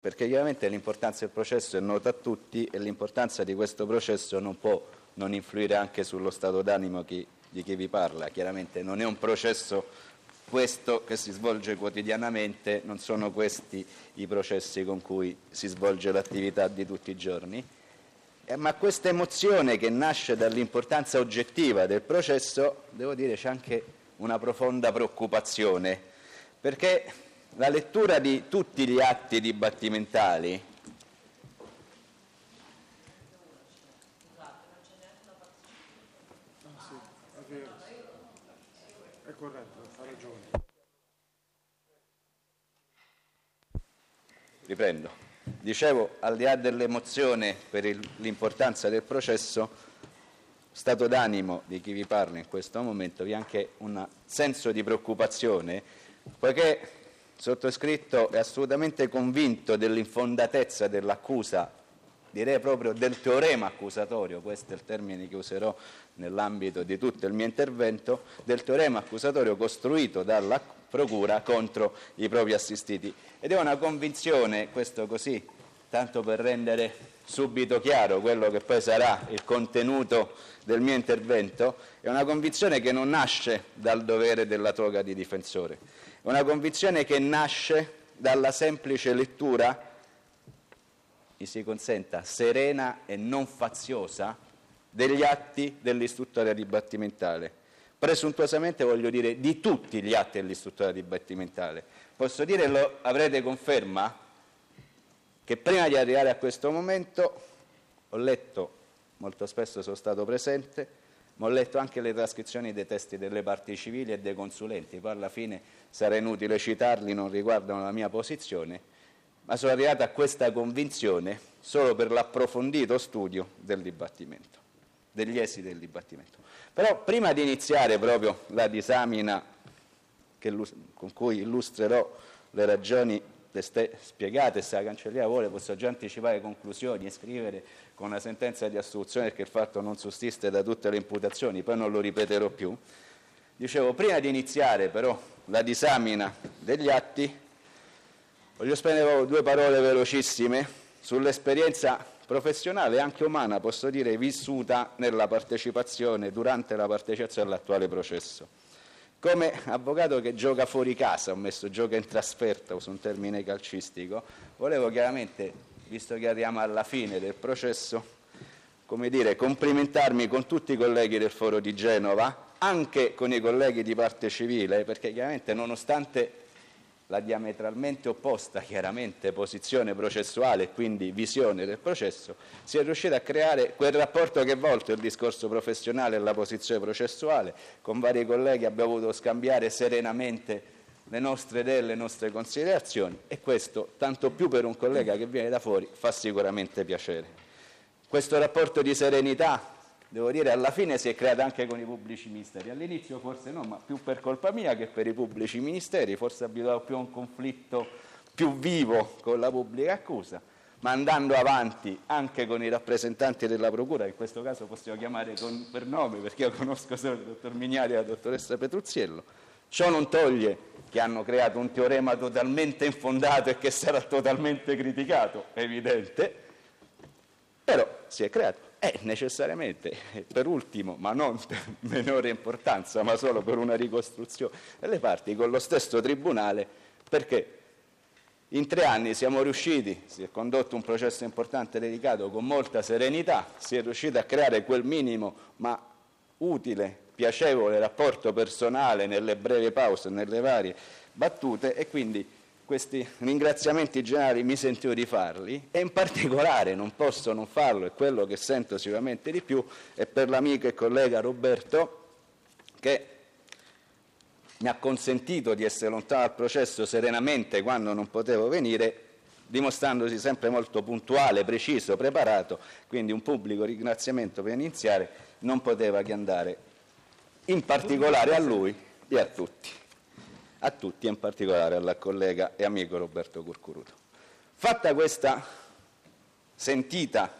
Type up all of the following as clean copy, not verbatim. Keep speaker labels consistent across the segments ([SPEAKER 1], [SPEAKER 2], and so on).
[SPEAKER 1] perché chiaramente l'importanza del processo è nota a tutti e l'importanza di questo processo non può non influire anche sullo stato d'animo di chi vi parla. Chiaramente non è un processo questo che si svolge quotidianamente, non sono questi i processi con cui si svolge l'attività di tutti i giorni, ma questa emozione che nasce dall'importanza oggettiva del processo, devo dire, c'è anche una profonda preoccupazione, perché la lettura di tutti gli atti dibattimentali
[SPEAKER 2] è corretto, ha ragione.
[SPEAKER 1] Riprendo. Dicevo, al di là dell'emozione per l'importanza del processo, stato d'animo di chi vi parla in questo momento, vi è anche un senso di preoccupazione, poiché sottoscritto è assolutamente convinto dell'infondatezza dell'accusa, direi proprio del teorema accusatorio, questo è il termine che userò nell'ambito di tutto il mio intervento, del teorema accusatorio costruito dalla Procura contro i propri assistiti. Ed è una convinzione, questo così, tanto per rendere subito chiaro quello che poi sarà il contenuto del mio intervento, è una convinzione che non nasce dal dovere della toga di difensore, è una convinzione che nasce dalla semplice lettura, mi si consenta, serena e non faziosa degli atti dell'istruttoria dibattimentale. Presuntuosamente voglio dire di tutti gli atti dell'istruttoria dibattimentale. Posso dire, lo avrete conferma, che prima di arrivare a questo momento ho letto, molto spesso sono stato presente, ma ho letto anche le trascrizioni dei testi delle parti civili e dei consulenti, poi alla fine sarà inutile citarli, non riguardano la mia posizione, ma sono arrivato a questa convinzione solo per l'approfondito studio del dibattimento, degli esiti del dibattimento. Però prima di iniziare proprio la disamina con cui illustrerò le ragioni spiegate, se la cancelliera vuole posso già anticipare conclusioni e scrivere con una sentenza di assoluzione perché il fatto non sussiste da tutte le imputazioni, poi non lo ripeterò più. Dicevo, prima di iniziare però la disamina degli atti, voglio spendere 2 parole velocissime sull'esperienza professionale e anche umana, posso dire, vissuta nella partecipazione, durante la partecipazione all'attuale processo. Come avvocato che gioca fuori casa, ho messo gioca in trasferta, uso un termine calcistico, volevo chiaramente, visto che arriviamo alla fine del processo, come dire, complimentarmi con tutti i colleghi del Foro di Genova, anche con i colleghi di parte civile, perché chiaramente nonostante la diametralmente opposta, chiaramente, posizione processuale e quindi visione del processo, si è riuscito a creare quel rapporto che volto il discorso professionale e la posizione processuale. Con vari colleghi abbiamo voluto scambiare serenamente le nostre idee e le nostre considerazioni e questo, tanto più per un collega che viene da fuori, fa sicuramente piacere. Questo rapporto di serenità, devo dire, alla fine si è creato anche con i pubblici ministeri. All'inizio forse no, ma più per colpa mia che per i pubblici ministeri, forse abituato più a un conflitto più vivo con la pubblica accusa, ma andando avanti anche con i rappresentanti della Procura, in questo caso possiamo chiamare per nome perché io conosco solo il dottor Mignari e la dottoressa Petruzziello. Ciò non toglie che hanno creato un teorema totalmente infondato e che sarà totalmente criticato, è evidente, però si è creato. E necessariamente, per ultimo, ma non per minore importanza, ma solo per una ricostruzione delle parti, con lo stesso tribunale, perché in 3 anni siamo riusciti, si è condotto un processo importante e delicato con molta serenità, si è riusciti a creare quel minimo ma utile, piacevole rapporto personale nelle brevi pause, nelle varie battute e quindi questi ringraziamenti generali mi sentivo di farli e in particolare non posso non farlo, è quello che sento sicuramente di più, è per l'amico e collega Roberto che mi ha consentito di essere lontano dal processo serenamente quando non potevo venire, dimostrandosi sempre molto puntuale, preciso, preparato, quindi un pubblico ringraziamento per iniziare non poteva che andare in particolare a lui e a tutti, in particolare alla collega e amico Roberto Curcuruto. Fatta questa sentita,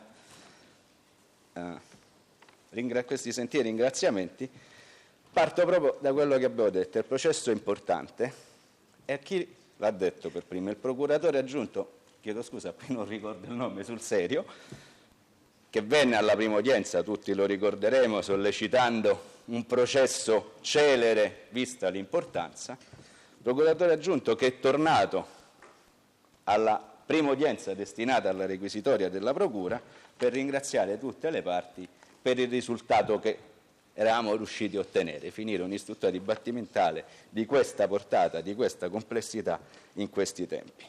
[SPEAKER 1] questi sentiti ringraziamenti, parto proprio da quello che abbiamo detto. Il processo è importante e chi l'ha detto per primo? Il procuratore aggiunto chiedo scusa, qui non ricordo il nome sul serio, che venne alla prima udienza, tutti lo ricorderemo, sollecitando un processo celere vista l'importanza, procuratore aggiunto che è tornato alla prima udienza destinata alla requisitoria della procura per ringraziare tutte le parti per il risultato che eravamo riusciti a ottenere, finire un'istruttoria dibattimentale di questa portata, di questa complessità in questi tempi.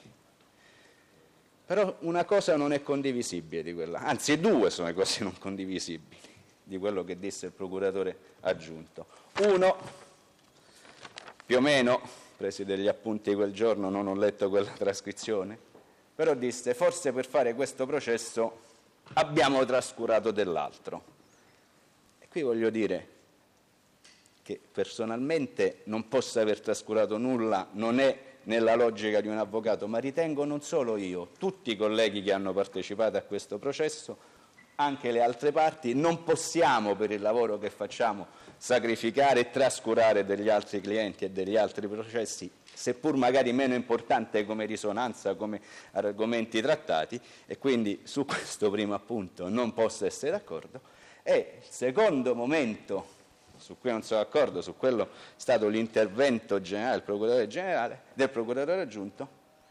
[SPEAKER 1] Però una cosa non è condivisibile di quella, anzi due sono le cose non condivisibili di quello che disse il procuratore aggiunto. Uno, più o meno, presi degli appunti quel giorno, non ho letto quella trascrizione, però disse forse per fare questo processo abbiamo trascurato dell'altro. E qui voglio dire che personalmente non posso aver trascurato nulla, non è nella logica di un avvocato, ma ritengo non solo io, tutti i colleghi che hanno partecipato a questo processo, anche le altre parti, non possiamo per il lavoro che facciamo sacrificare e trascurare degli altri clienti e degli altri processi, seppur magari meno importante come risonanza, come argomenti trattati, e quindi su questo primo appunto non posso essere d'accordo. E il secondo momento su cui non sono d'accordo, su quello è stato l'intervento generale del procuratore aggiunto,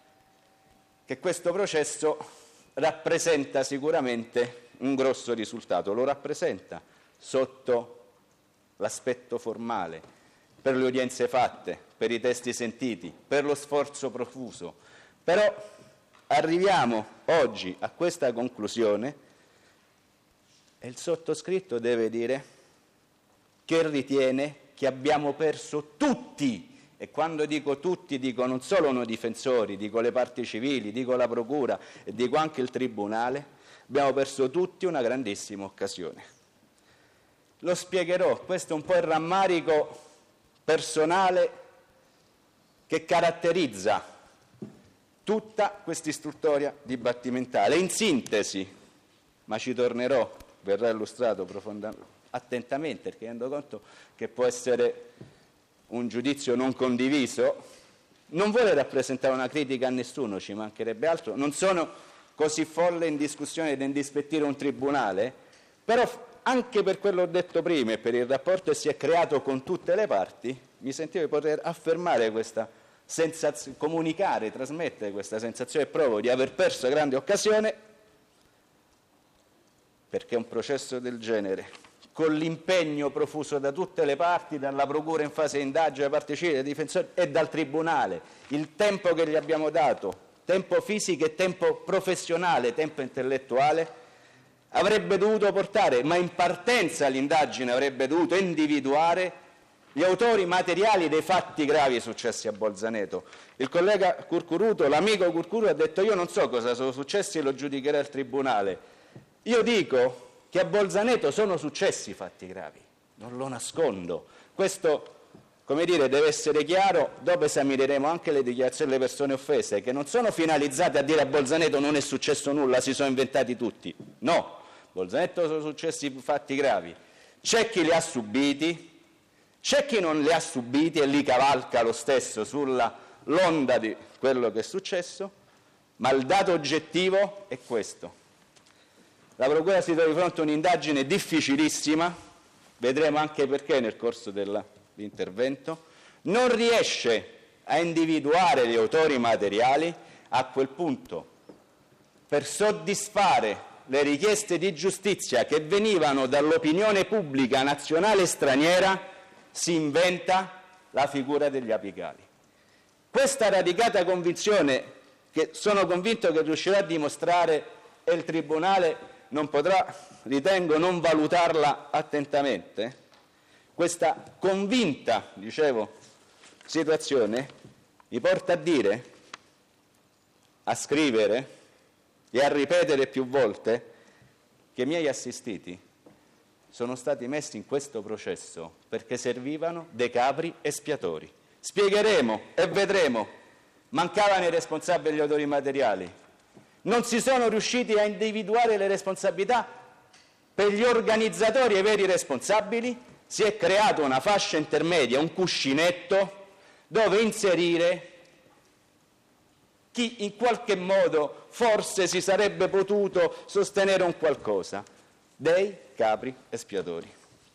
[SPEAKER 1] che questo processo rappresenta sicuramente un grosso risultato, lo rappresenta sotto l'aspetto formale, per le udienze fatte, per i testi sentiti, per lo sforzo profuso, però arriviamo oggi a questa conclusione e il sottoscritto deve dire che ritiene che abbiamo perso tutti, e quando dico tutti dico non solo noi difensori, dico le parti civili, dico la procura e dico anche il tribunale, abbiamo perso tutti una grandissima occasione. Lo spiegherò, questo è un po' il rammarico personale che caratterizza tutta questa istruttoria dibattimentale. In sintesi, ma ci tornerò, verrà illustrato attentamente, perché rendo conto che può essere un giudizio non condiviso, non vuole rappresentare una critica a nessuno, ci mancherebbe altro, non sono così folle in discussione da indispettire un tribunale, però anche per quello che ho detto prima e per il rapporto che si è creato con tutte le parti, mi sentivo di poter affermare questa sensazione, comunicare, trasmettere questa sensazione e provo di aver perso grande occasione, perché un processo del genere, con l'impegno profuso da tutte le parti, dalla procura in fase di indagine, da parte civile, dai difensori e dal tribunale, il tempo che gli abbiamo dato, tempo fisico e tempo professionale, tempo intellettuale, avrebbe dovuto portare, ma in partenza l'indagine avrebbe dovuto individuare gli autori materiali dei fatti gravi successi a Bolzaneto. Il collega Curcuruto, l'amico Curcuruto, ha detto io non so cosa sono successi e lo giudicherà il tribunale. Io dico che a Bolzaneto sono successi fatti gravi, non lo nascondo. Questo, come dire, deve essere chiaro, dopo esamineremo anche le dichiarazioni delle persone offese, che non sono finalizzate a dire a Bolzaneto non è successo nulla, si sono inventati tutti. No, a Bolzaneto sono successi fatti gravi. C'è chi li ha subiti, c'è chi non li ha subiti e li cavalca lo stesso sulla l'onda di quello che è successo, ma il dato oggettivo è questo. La Procura si trova di fronte a un'indagine difficilissima, vedremo anche perché nel corso dell'intervento, non riesce a individuare gli autori materiali. A quel punto, per soddisfare le richieste di giustizia che venivano dall'opinione pubblica nazionale e straniera, si inventa la figura degli apicali. Questa radicata convinzione, che sono convinto che riuscirà a dimostrare e il Tribunale non potrà, ritengo, non valutarla attentamente, questa convinta, dicevo, situazione mi porta a dire, a scrivere e a ripetere più volte che i miei assistiti sono stati messi in questo processo perché servivano dei capri espiatori. Spiegheremo e vedremo, mancavano i responsabili e gli autori materiali. Non si sono riusciti a individuare le responsabilità per gli organizzatori e i veri responsabili, si è creata una fascia intermedia, un cuscinetto dove inserire chi in qualche modo forse si sarebbe potuto sostenere un qualcosa. Dei capri espiatori.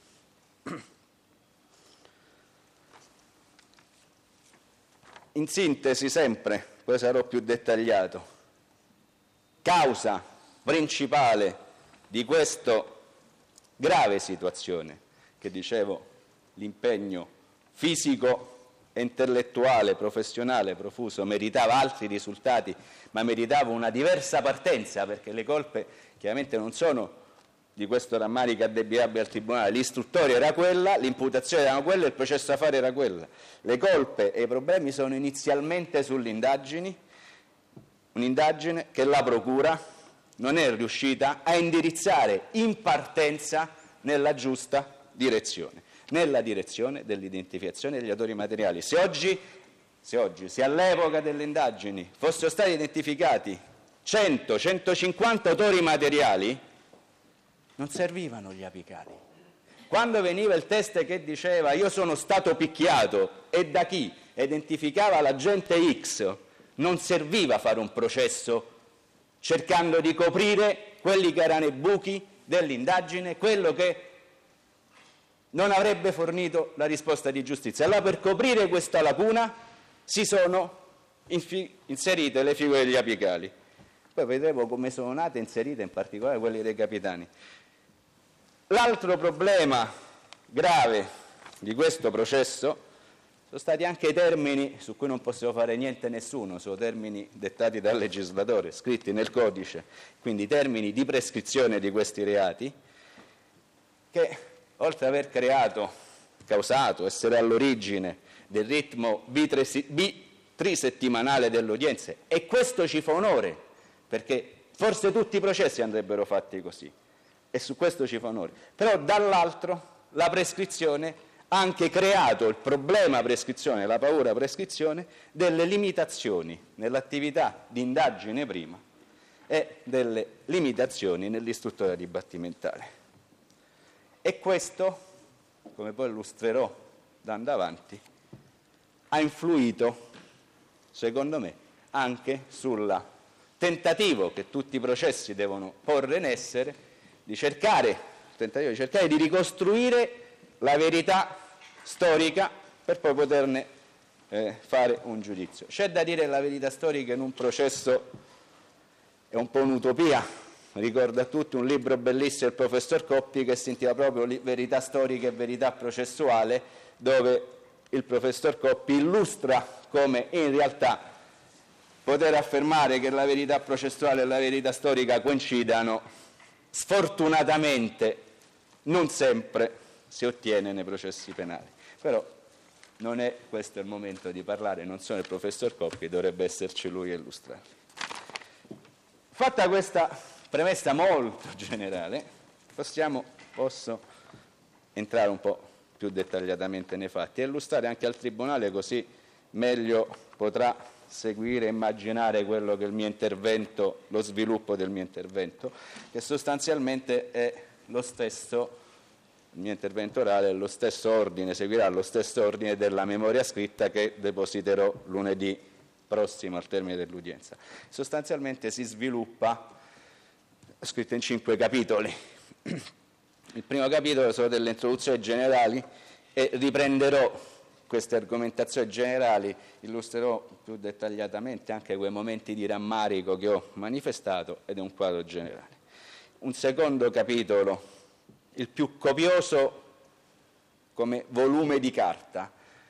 [SPEAKER 1] In sintesi sempre, poi sarò più dettagliato, causa principale di questa grave situazione, che dicevo, l'impegno fisico e intellettuale, professionale profuso, meritava altri risultati, ma meritava una diversa partenza, perché le colpe chiaramente non sono di questo rammarico addebitabile al Tribunale. L'istruttoria era quella, l'imputazione era quella, il processo da fare era quella. Le colpe e i problemi sono inizialmente sull'indagine, un'indagine che la Procura non è riuscita a indirizzare in partenza nella giusta direzione, nella direzione dell'identificazione degli autori materiali. Se all'epoca delle indagini fossero stati identificati 100-150 autori materiali, non servivano gli apicali. Quando veniva il test che diceva io sono stato picchiato e da chi, identificava l'agente X, non serviva fare un processo cercando di coprire quelli che erano i buchi dell'indagine, quello che non avrebbe fornito la risposta di giustizia. Allora, per coprire questa lacuna si sono inserite le figure degli apicali. Poi vedremo come sono nate e inserite, in particolare quelli dei capitani. L'altro problema grave di questo processo sono stati anche i termini su cui non possiamo fare niente nessuno, sono termini dettati dal legislatore, scritti nel codice, quindi i termini di prescrizione di questi reati, che oltre ad aver causato, essere all'origine del ritmo trisettimanale delle udienze, e questo ci fa onore, perché forse tutti i processi andrebbero fatti così, e su questo ci fa onore. Però dall'altro la prescrizione ha anche creato il problema prescrizione, la paura prescrizione, delle limitazioni nell'attività di indagine prima e delle limitazioni nell'istruttoria dibattimentale. E questo, come poi illustrerò andando avanti, ha influito, secondo me, anche sul tentativo che tutti i processi devono porre in essere di cercare di ricostruire la verità storica per poi poterne fare un giudizio. C'è da dire che la verità storica in un processo è un po' un'utopia. Ricordo a tutti un libro bellissimo del professor Coppi che si intitola proprio Verità storica e verità processuale, dove il professor Coppi illustra come in realtà poter affermare che la verità processuale e la verità storica coincidano, sfortunatamente non sempre si ottiene nei processi penali. Però non è questo il momento di parlare, non sono il professor Coppi, dovrebbe esserci lui a illustrarli. Fatta questa premessa molto generale, posso entrare un po' più dettagliatamente nei fatti e illustrare anche al Tribunale, così meglio potrà seguire e immaginare quello che è il mio intervento, lo sviluppo del mio intervento, che sostanzialmente è lo stesso, il mio intervento orale è lo stesso ordine, seguirà lo stesso ordine della memoria scritta che depositerò lunedì prossimo al termine dell'udienza. Sostanzialmente si sviluppa, scritto in 5 capitoli. Il primo capitolo sono delle introduzioni generali e riprenderò queste argomentazioni generali, illustrerò più dettagliatamente anche quei momenti di rammarico che ho manifestato ed è un quadro generale. Un secondo capitolo, il più copioso come volume di carta,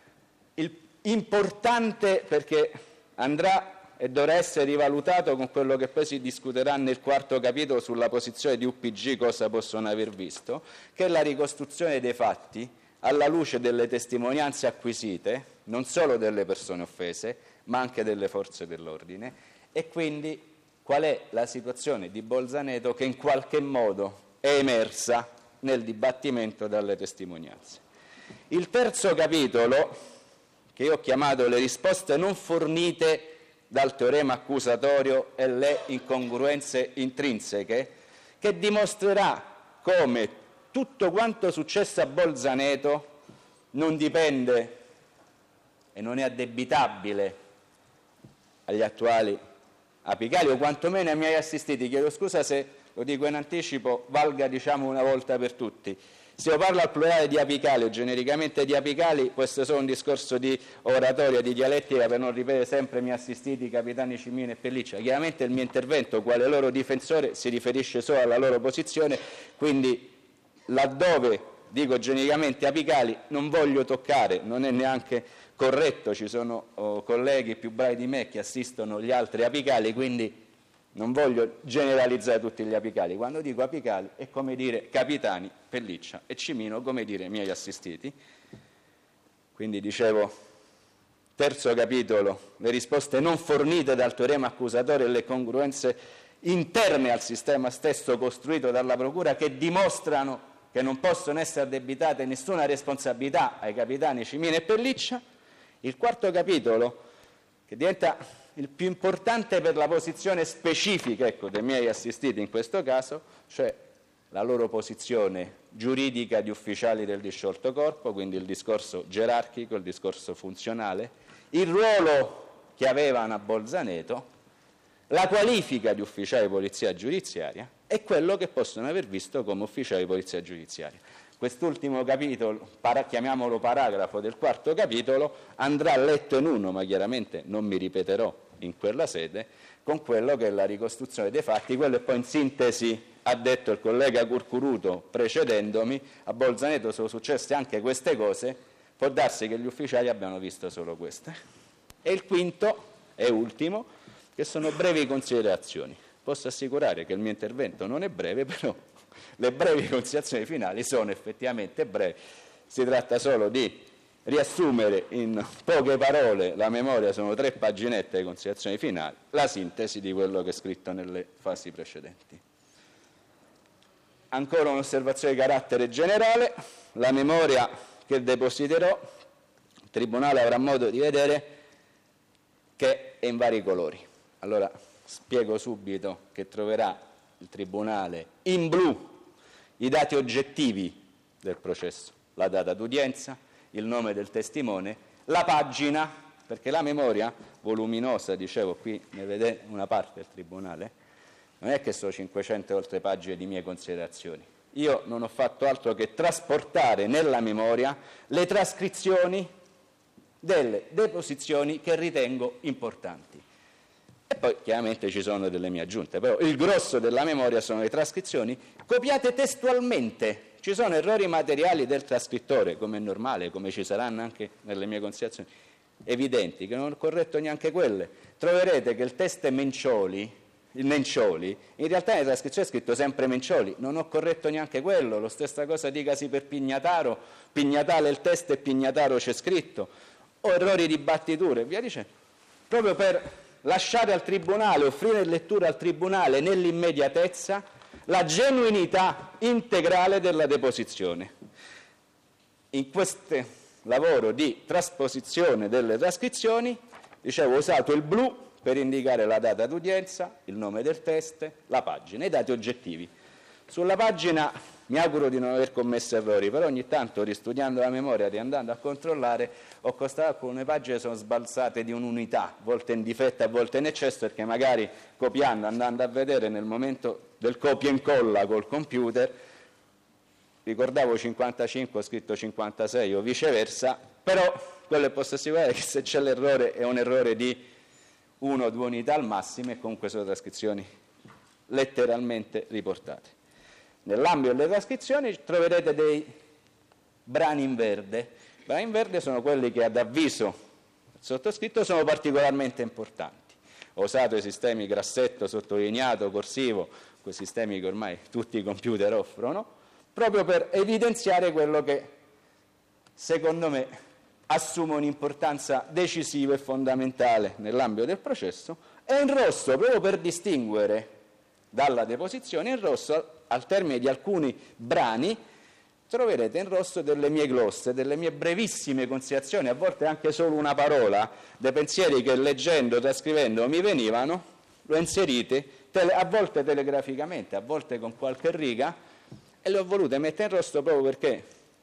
[SPEAKER 1] importante perché andrà e dovrà essere rivalutato con quello che poi si discuterà nel quarto capitolo sulla posizione di UPG, cosa possono aver visto, che è la ricostruzione dei fatti alla luce delle testimonianze acquisite, non solo delle persone offese, ma anche delle forze dell'ordine, e quindi qual è la situazione di Bolzaneto che in qualche modo è emersa nel dibattimento dalle testimonianze. Il terzo capitolo, che io ho chiamato le risposte non fornite dal teorema accusatorio e le incongruenze intrinseche, che dimostrerà come tutto quanto successo a Bolzaneto non dipende e non è addebitabile agli attuali apicali o quantomeno ai miei assistiti. Chiedo scusa se lo dico in anticipo, valga diciamo una volta per tutti. Se io parlo al plurale di apicali o genericamente di apicali, questo è solo un discorso di oratoria, di dialettica, per non ripetere sempre miei assistiti, capitani Cimino e Pelliccia. Chiaramente il mio intervento, quale loro difensore, si riferisce solo alla loro posizione, quindi laddove dico genericamente apicali non voglio toccare, non è neanche corretto, ci sono colleghi più bravi di me che assistono gli altri apicali, quindi non voglio generalizzare tutti gli apicali. Quando dico apicali è come dire capitani, Pelliccia e Cimino, come dire miei assistiti. Quindi dicevo, terzo capitolo, le risposte non fornite dal teorema accusatorio e le congruenze interne al sistema stesso costruito dalla Procura che dimostrano che non possono essere addebitate nessuna responsabilità ai capitani Cimino e Pelliccia. Il quarto capitolo, che diventa il più importante per la posizione specifica dei miei assistiti in questo caso, cioè la loro posizione giuridica di ufficiali del disciolto corpo, quindi il discorso gerarchico, il discorso funzionale, il ruolo che avevano a Bolzaneto, la qualifica di ufficiale di polizia giudiziaria e quello che possono aver visto come ufficiale di polizia giudiziaria. Quest'ultimo capitolo, chiamiamolo paragrafo del quarto capitolo, andrà letto in uno, ma chiaramente non mi ripeterò in quella sede, con quello che è la ricostruzione dei fatti. Quello è poi in sintesi, ha detto il collega Curcuruto precedendomi, a Bolzaneto sono successe anche queste cose, può darsi che gli ufficiali abbiano visto solo queste. E il quinto e ultimo, che sono brevi considerazioni. Posso assicurare che il mio intervento non è breve, però le brevi considerazioni finali sono effettivamente brevi. Si tratta solo di riassumere in poche parole la memoria, sono 3 paginette di considerazioni finali, la sintesi di quello che è scritto nelle fasi precedenti. Ancora un'osservazione di carattere generale, la memoria che depositerò, il Tribunale avrà modo di vedere che è in vari colori. Allora spiego subito che troverà il Tribunale in blu i dati oggettivi del processo, la data d'udienza, il nome del testimone, la pagina, perché la memoria voluminosa, dicevo qui ne vede una parte del Tribunale, non è che sono 500 e oltre pagine di mie considerazioni. Io non ho fatto altro che trasportare nella memoria le trascrizioni delle deposizioni che ritengo importanti. E poi chiaramente ci sono delle mie aggiunte, però il grosso della memoria sono le trascrizioni copiate testualmente. Ci sono errori materiali del trascrittore, come è normale, come ci saranno anche nelle mie considerazioni, evidenti, che non ho corretto neanche quelle. Troverete che il test Mencioli, il Mencioli, in realtà nella trascrizione è scritto sempre Mencioli, non ho corretto neanche quello, lo stessa cosa dicasi per Pignataro, Pignatale il test e Pignataro c'è scritto, o errori di battiture, via dicendo, proprio per lasciare al Tribunale, offrire lettura al Tribunale nell'immediatezza la genuinità integrale della deposizione. In questo lavoro di trasposizione delle trascrizioni, dicevo, ho usato il blu per indicare la data d'udienza, il nome del test, la pagina, i dati oggettivi. Sulla pagina mi auguro di non aver commesso errori, però ogni tanto, ristudiando la memoria, riandando a controllare, ho constatato che alcune pagine sono sbalzate di un'unità, a volte in difetto, a volte in eccesso, perché magari copiando, andando a vedere nel momento del copia e incolla col computer, ricordavo 55, ho scritto 56 o viceversa, però quello che posso assicurare è che se c'è l'errore è un errore di 1 o 2 unità al massimo e comunque sono trascrizioni letteralmente riportate. Nell'ambito delle trascrizioni troverete dei brani in verde. I brani in verde sono quelli che ad avviso del sottoscritto sono particolarmente importanti. Ho usato i sistemi grassetto, sottolineato, corsivo, quei sistemi che ormai tutti i computer offrono, proprio per evidenziare quello che secondo me assume un'importanza decisiva e fondamentale nell'ambito del processo, e in rosso proprio per distinguere dalla deposizione, in rosso al termine di alcuni brani troverete in rosso delle mie glosse, delle mie brevissime considerazioni, a volte anche solo una parola, dei pensieri che leggendo, trascrivendo mi venivano, lo inserite, a volte telegraficamente, a volte con qualche riga, e le ho volute mettere in rosso proprio perché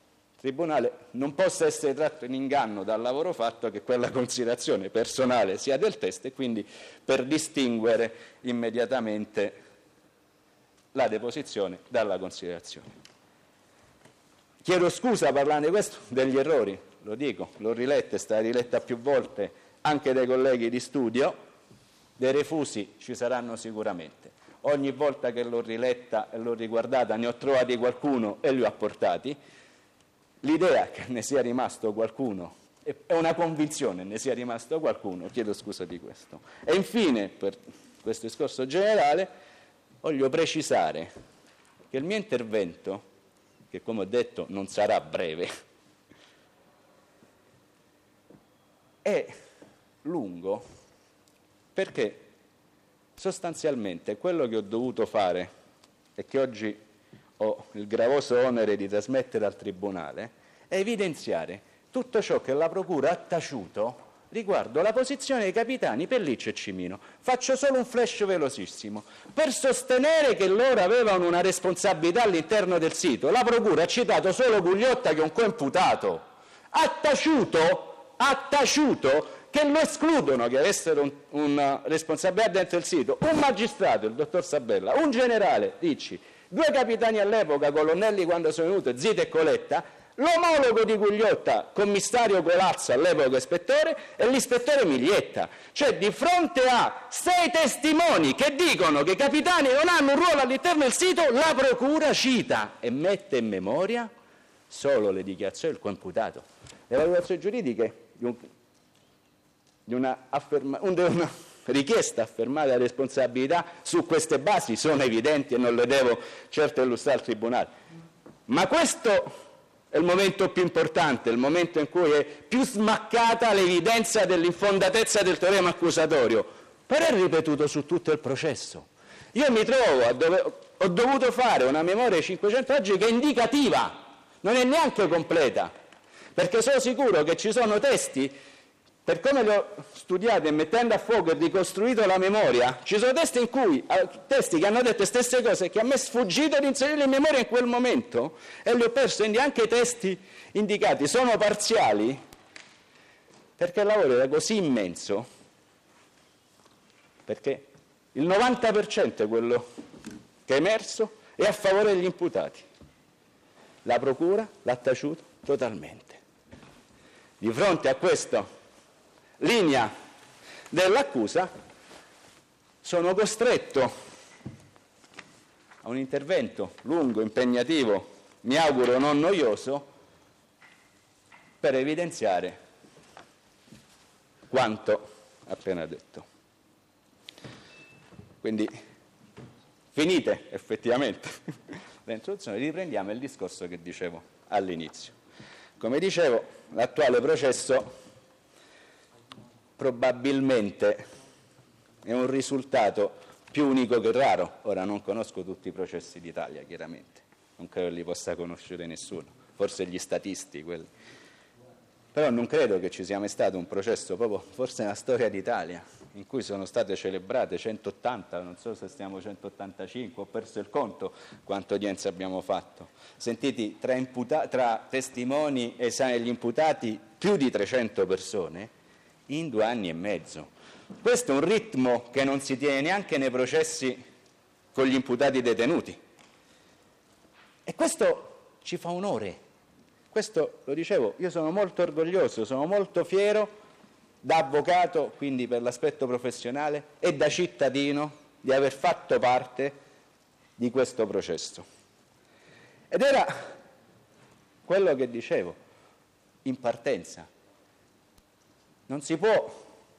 [SPEAKER 1] tribunale non possa essere tratto in inganno dal lavoro fatto, che quella considerazione personale sia del testo, e quindi per distinguere immediatamente la deposizione dalla considerazione. Chiedo scusa parlando di questo degli errori, lo dico, l'ho riletta, è stata riletta più volte anche dai colleghi di studio, dei refusi ci saranno sicuramente. Ogni volta che l'ho riletta e l'ho riguardata ne ho trovati qualcuno e li ho apportati. L'idea che ne sia rimasto qualcuno è una convinzione, ne sia rimasto qualcuno, chiedo scusa di questo. E infine, per questo discorso generale, voglio precisare che il mio intervento, che come ho detto non sarà breve, è lungo perché sostanzialmente quello che ho dovuto fare e che oggi ho il gravoso onere di trasmettere al Tribunale è evidenziare tutto ciò che la Procura ha taciuto riguardo la posizione dei capitani Pelliccio e Cimino. Faccio solo un flash velocissimo. Per sostenere che loro avevano una responsabilità all'interno del sito, la Procura ha citato solo Gugliotta, che è un coimputato. Ha taciuto che lo escludono che avessero una responsabilità dentro il sito un magistrato, il dottor Sabella, un generale, Ricci, 2 capitani all'epoca, colonnelli quando sono venuti, Zita e Coletta, l'omologo di Gugliotta, commissario Colazzo, all'epoca ispettore, e l'ispettore Miglietta. Cioè, di fronte a 6 testimoni che dicono che i capitani non hanno un ruolo all'interno del sito, la Procura cita e mette in memoria solo le dichiarazioni del coimputato. Le valutazioni giuridiche di una richiesta affermata di responsabilità su queste basi sono evidenti e non le devo certo illustrare al Tribunale. Ma questo è il momento più importante, il momento in cui è più smaccata l'evidenza dell'infondatezza del teorema accusatorio, però è ripetuto su tutto il processo. Io mi trovo, ho dovuto fare una memoria di 500 pagine che è indicativa, non è neanche completa, perché sono sicuro che ci sono testi, per come li ho studiati e mettendo a fuoco e ricostruito la memoria, ci sono testi che hanno detto le stesse cose che a me è sfuggito di inserire in memoria in quel momento e li ho persi, quindi anche i testi indicati sono parziali, perché il lavoro era così immenso, perché il 90% è quello che è emerso è a favore degli imputati. La Procura l'ha taciuto totalmente. Di fronte a questa linea dell'accusa sono costretto a un intervento lungo, impegnativo, mi auguro non noioso, per evidenziare quanto appena detto. Quindi, finite effettivamente le introduzioni, riprendiamo il discorso che dicevo all'inizio. Come dicevo, l'attuale processo probabilmente è un risultato più unico che raro. Ora non conosco tutti i processi d'Italia, chiaramente, non credo li possa conoscere nessuno, forse gli statisti quelli. Però non credo che ci sia mai stato un processo, proprio forse nella storia d'Italia, in cui sono state celebrate 180, non so se stiamo 185, ho perso il conto quante udienze abbiamo fatto. Sentiti tra testimoni e esami degli imputati più di 300 persone in 2 anni e mezzo. Questo è un ritmo che non si tiene neanche nei processi con gli imputati detenuti. E questo ci fa onore. Questo, lo dicevo, io sono molto orgoglioso, sono molto fiero da avvocato, quindi per l'aspetto professionale, e da cittadino di aver fatto parte di questo processo. Ed era quello che dicevo in partenza. Non si può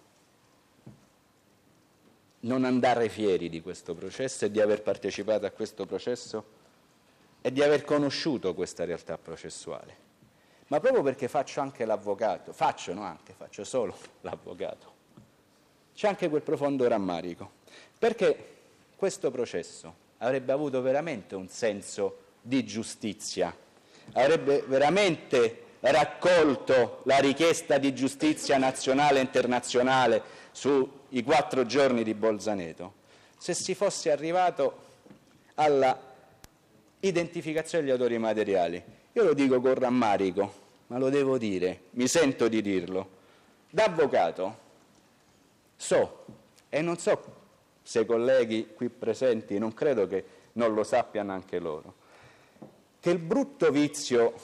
[SPEAKER 1] non andare fieri di questo processo e di aver partecipato a questo processo e di aver conosciuto questa realtà processuale. Ma proprio perché faccio anche l'avvocato, faccio solo l'avvocato, c'è anche quel profondo rammarico, perché questo processo avrebbe avuto veramente un senso di giustizia, avrebbe veramente raccolto la richiesta di giustizia nazionale e internazionale sui 4 giorni di Bolzaneto, se si fosse arrivato alla identificazione degli autori materiali Io lo dico con rammarico, ma lo devo dire, mi sento di dirlo. Da avvocato so, e non so se i colleghi qui presenti, non credo che non lo sappiano anche loro, che il brutto vizio,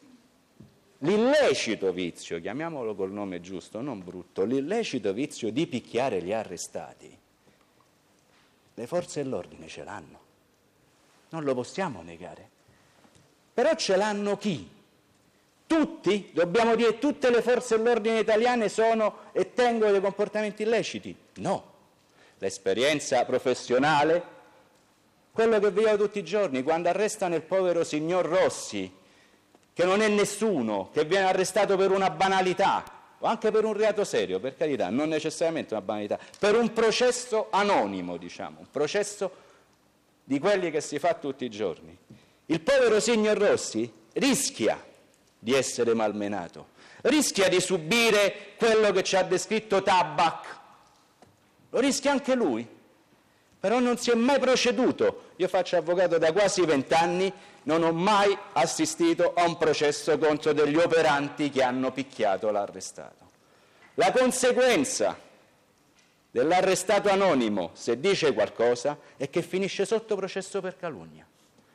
[SPEAKER 1] l'illecito vizio, chiamiamolo col nome giusto, non brutto, l'illecito vizio di picchiare gli arrestati, le forze dell'ordine ce l'hanno, non lo possiamo negare. Però ce l'hanno chi? Tutti? Dobbiamo dire tutte le forze dell'ordine italiane sono e tengono dei comportamenti illeciti? No. L'esperienza professionale, quello che vediamo tutti i giorni, quando arrestano il povero signor Rossi, che non è nessuno, che viene arrestato per una banalità, o anche per un reato serio, per carità, non necessariamente una banalità, per un processo anonimo, diciamo, un processo di quelli che si fa tutti i giorni. Il povero signor Rossi rischia di essere malmenato, rischia di subire quello che ci ha descritto Tabak, lo rischia anche lui, però non si è mai proceduto. Io faccio avvocato da quasi 20 anni, non ho mai assistito a un processo contro degli operanti che hanno picchiato l'arrestato. La conseguenza dell'arrestato anonimo, se dice qualcosa, è che finisce sotto processo per calunnia.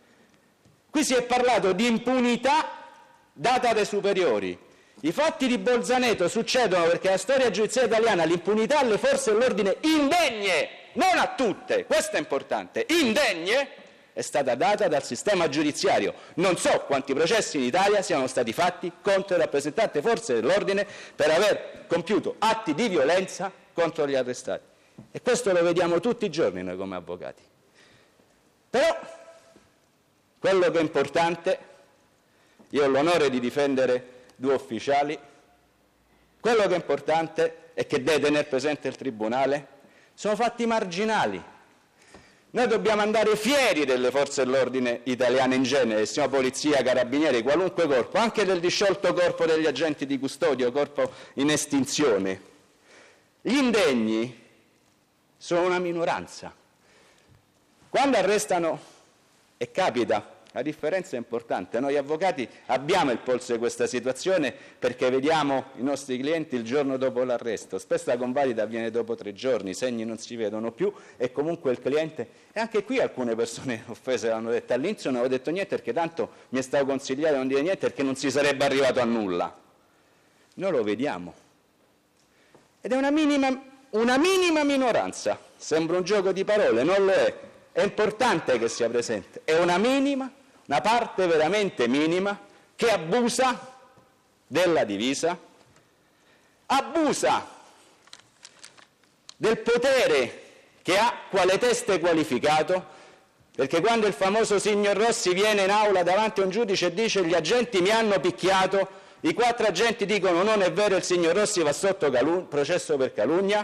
[SPEAKER 1] Qui si è parlato di impunità data dai superiori. I fatti di Bolzaneto succedono perché la storia giudiziaria italiana l'impunità alle forze dell'ordine indegne, non a tutte, questo è importante, indegne, è stata data dal sistema giudiziario. Non so quanti processi in Italia siano stati fatti contro le rappresentanti forze dell'ordine per aver compiuto atti di violenza contro gli arrestati. E questo lo vediamo tutti i giorni noi come avvocati. Però quello che è importante, io ho l'onore di difendere 2 ufficiali, quello che è importante e che deve tenere presente il Tribunale sono fatti marginali. Noi dobbiamo andare fieri delle forze dell'ordine italiane in genere, sia polizia, carabinieri, qualunque corpo, anche del disciolto corpo degli agenti di custodia, corpo in estinzione. Gli indegni sono una minoranza. Quando arrestano, e capita, la differenza è importante, noi avvocati abbiamo il polso di questa situazione perché vediamo i nostri clienti il giorno dopo l'arresto, spesso la convalida avviene dopo 3 giorni, i segni non si vedono più e comunque il cliente, e anche qui alcune persone offese l'hanno detto, all'inizio non avevo detto niente perché tanto mi è stato consigliato di non dire niente perché non si sarebbe arrivato a nulla. Noi lo vediamo ed è una minima minoranza, sembra un gioco di parole, non lo è importante che sia presente, è una parte veramente minima che abusa della divisa, abusa del potere che ha quale teste qualificato, perché quando il famoso signor Rossi viene in aula davanti a un giudice e dice gli agenti mi hanno picchiato, i 4 agenti dicono non è vero, il signor Rossi va sotto processo per calunnia.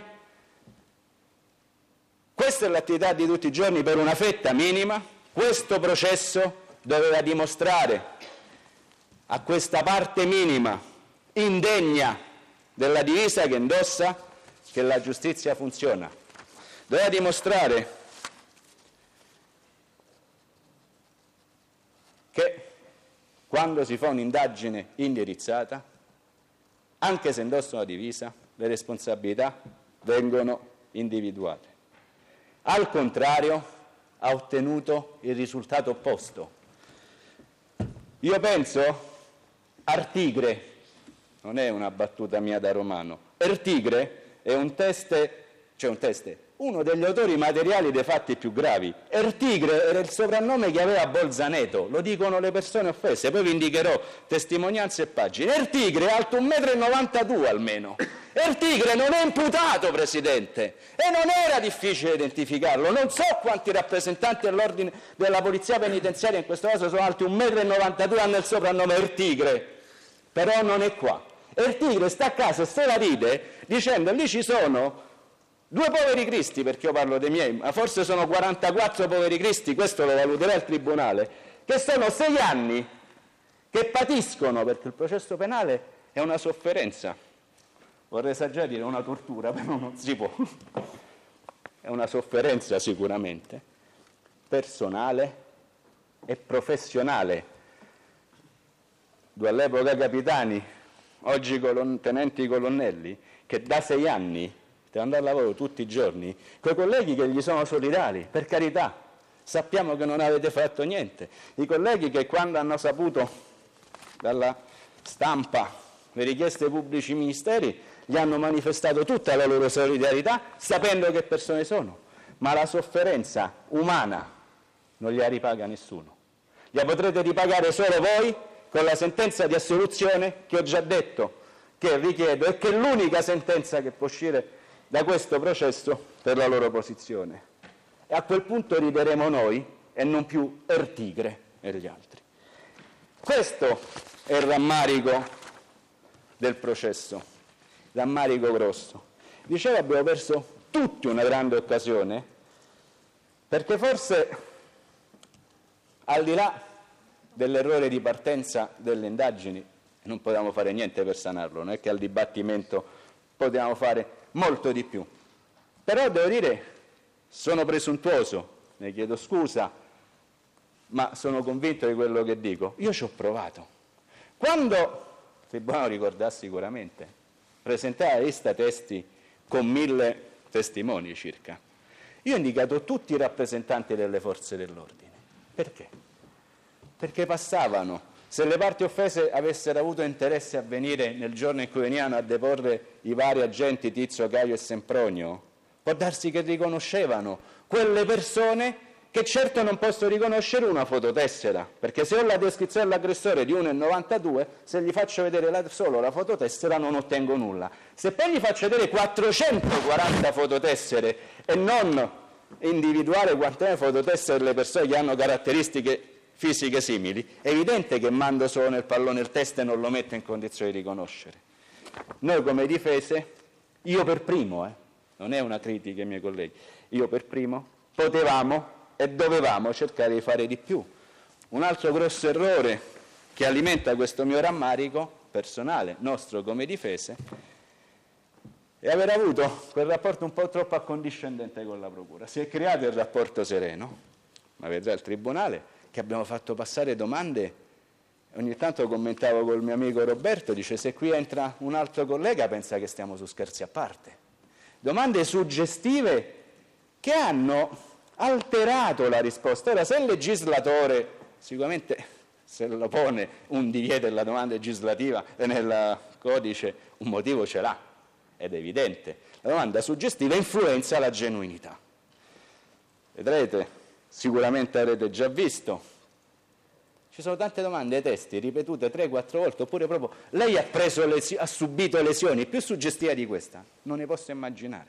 [SPEAKER 1] Questa è l'attività di tutti i giorni per una fetta minima. Questo processo doveva dimostrare a questa parte minima, indegna della divisa che indossa, che la giustizia funziona. Doveva dimostrare che quando si fa un'indagine indirizzata, anche se indossa una divisa, le responsabilità vengono individuate. Al contrario, ha ottenuto il risultato opposto. Io penso, Artigre, non è una battuta mia da romano, Artigre è uno degli autori materiali dei fatti più gravi. Artigre era il soprannome che aveva Bolzaneto, lo dicono le persone offese, poi vi indicherò testimonianze e pagine. Artigre è alto 1,92 m almeno. Artigre non è imputato, Presidente, e non era difficile identificarlo. Non so quanti rappresentanti dell'ordine della polizia penitenziaria in questo caso sono alti 1,92 m, hanno il soprannome Artigre, però non è qua. Artigre sta a casa e se la ride dicendo lì ci sono 2 poveri cristi, perché io parlo dei miei, ma forse sono 44 poveri cristi, questo lo valuterà il Tribunale, che sono 6 anni che patiscono, perché il processo penale è una sofferenza. Vorrei esagerare dire una tortura, però non si può. È una sofferenza sicuramente, personale e professionale. due all'epoca capitani, oggi tenenti colonnelli, che da 6 anni devono andare al lavoro tutti i giorni, quei colleghi che gli sono solidali, per carità, sappiamo che non avete fatto niente, i colleghi che quando hanno saputo dalla stampa le richieste ai pubblici ministeri gli hanno manifestato tutta la loro solidarietà sapendo che persone sono, ma la sofferenza umana non gliela ripaga nessuno. La potrete ripagare solo voi con la sentenza di assoluzione che ho già detto che richiedo e che è l'unica sentenza che può uscire da questo processo per la loro posizione. E a quel punto rideremo noi e non più Ertigre e gli altri. Questo è il rammarico del processo, rammarico grosso. Dicevo, abbiamo perso tutti una grande occasione, perché forse al di là dell'errore di partenza delle indagini, non potevamo fare niente per sanarlo, non è che al dibattimento potevamo fare molto di più. Però devo dire, sono presuntuoso, ne chiedo scusa, ma sono convinto di quello che dico. Io ci ho provato. Quando il Tribunale ricorderà sicuramente, presentai alla lista testi con 1000 testimoni circa, io ho indicato tutti i rappresentanti delle forze dell'ordine. Perché? Perché passavano. Se le parti offese avessero avuto interesse a venire nel giorno in cui venivano a deporre i vari agenti Tizio, Caio e Sempronio, può darsi che riconoscevano quelle persone che certo non posso riconoscere una fototessera, perché se ho la descrizione dell'aggressore di 1,92, se gli faccio vedere solo la fototessera non ottengo nulla. Se poi gli faccio vedere 440 fototessere e non individuare quante fototessere delle persone che hanno caratteristiche fisiche simili, è evidente che mando solo nel pallone il test e non lo metto in condizione di riconoscere. Noi come difese, io per primo, non è una critica ai miei colleghi, io per primo, potevamo e dovevamo cercare di fare di più. Un altro grosso errore che alimenta questo mio rammarico personale, nostro come difese, è aver avuto quel rapporto un po' troppo accondiscendente con la Procura. Si è creato il rapporto sereno, ma vedrà il Tribunale, che abbiamo fatto passare domande, ogni tanto commentavo col mio amico Roberto, dice se qui entra un altro collega pensa che stiamo su Scherzi a parte. Domande suggestive che hanno alterato la risposta. Ora, se il legislatore, sicuramente se lo pone un divieto della domanda legislativa e nel codice un motivo ce l'ha, ed è evidente, la domanda suggestiva influenza la genuinità. Vedrete, sicuramente avrete già visto, ci sono tante domande ai testi ripetute 3-4 volte, oppure proprio lei ha subito lesioni, più suggestiva di questa non ne posso immaginare.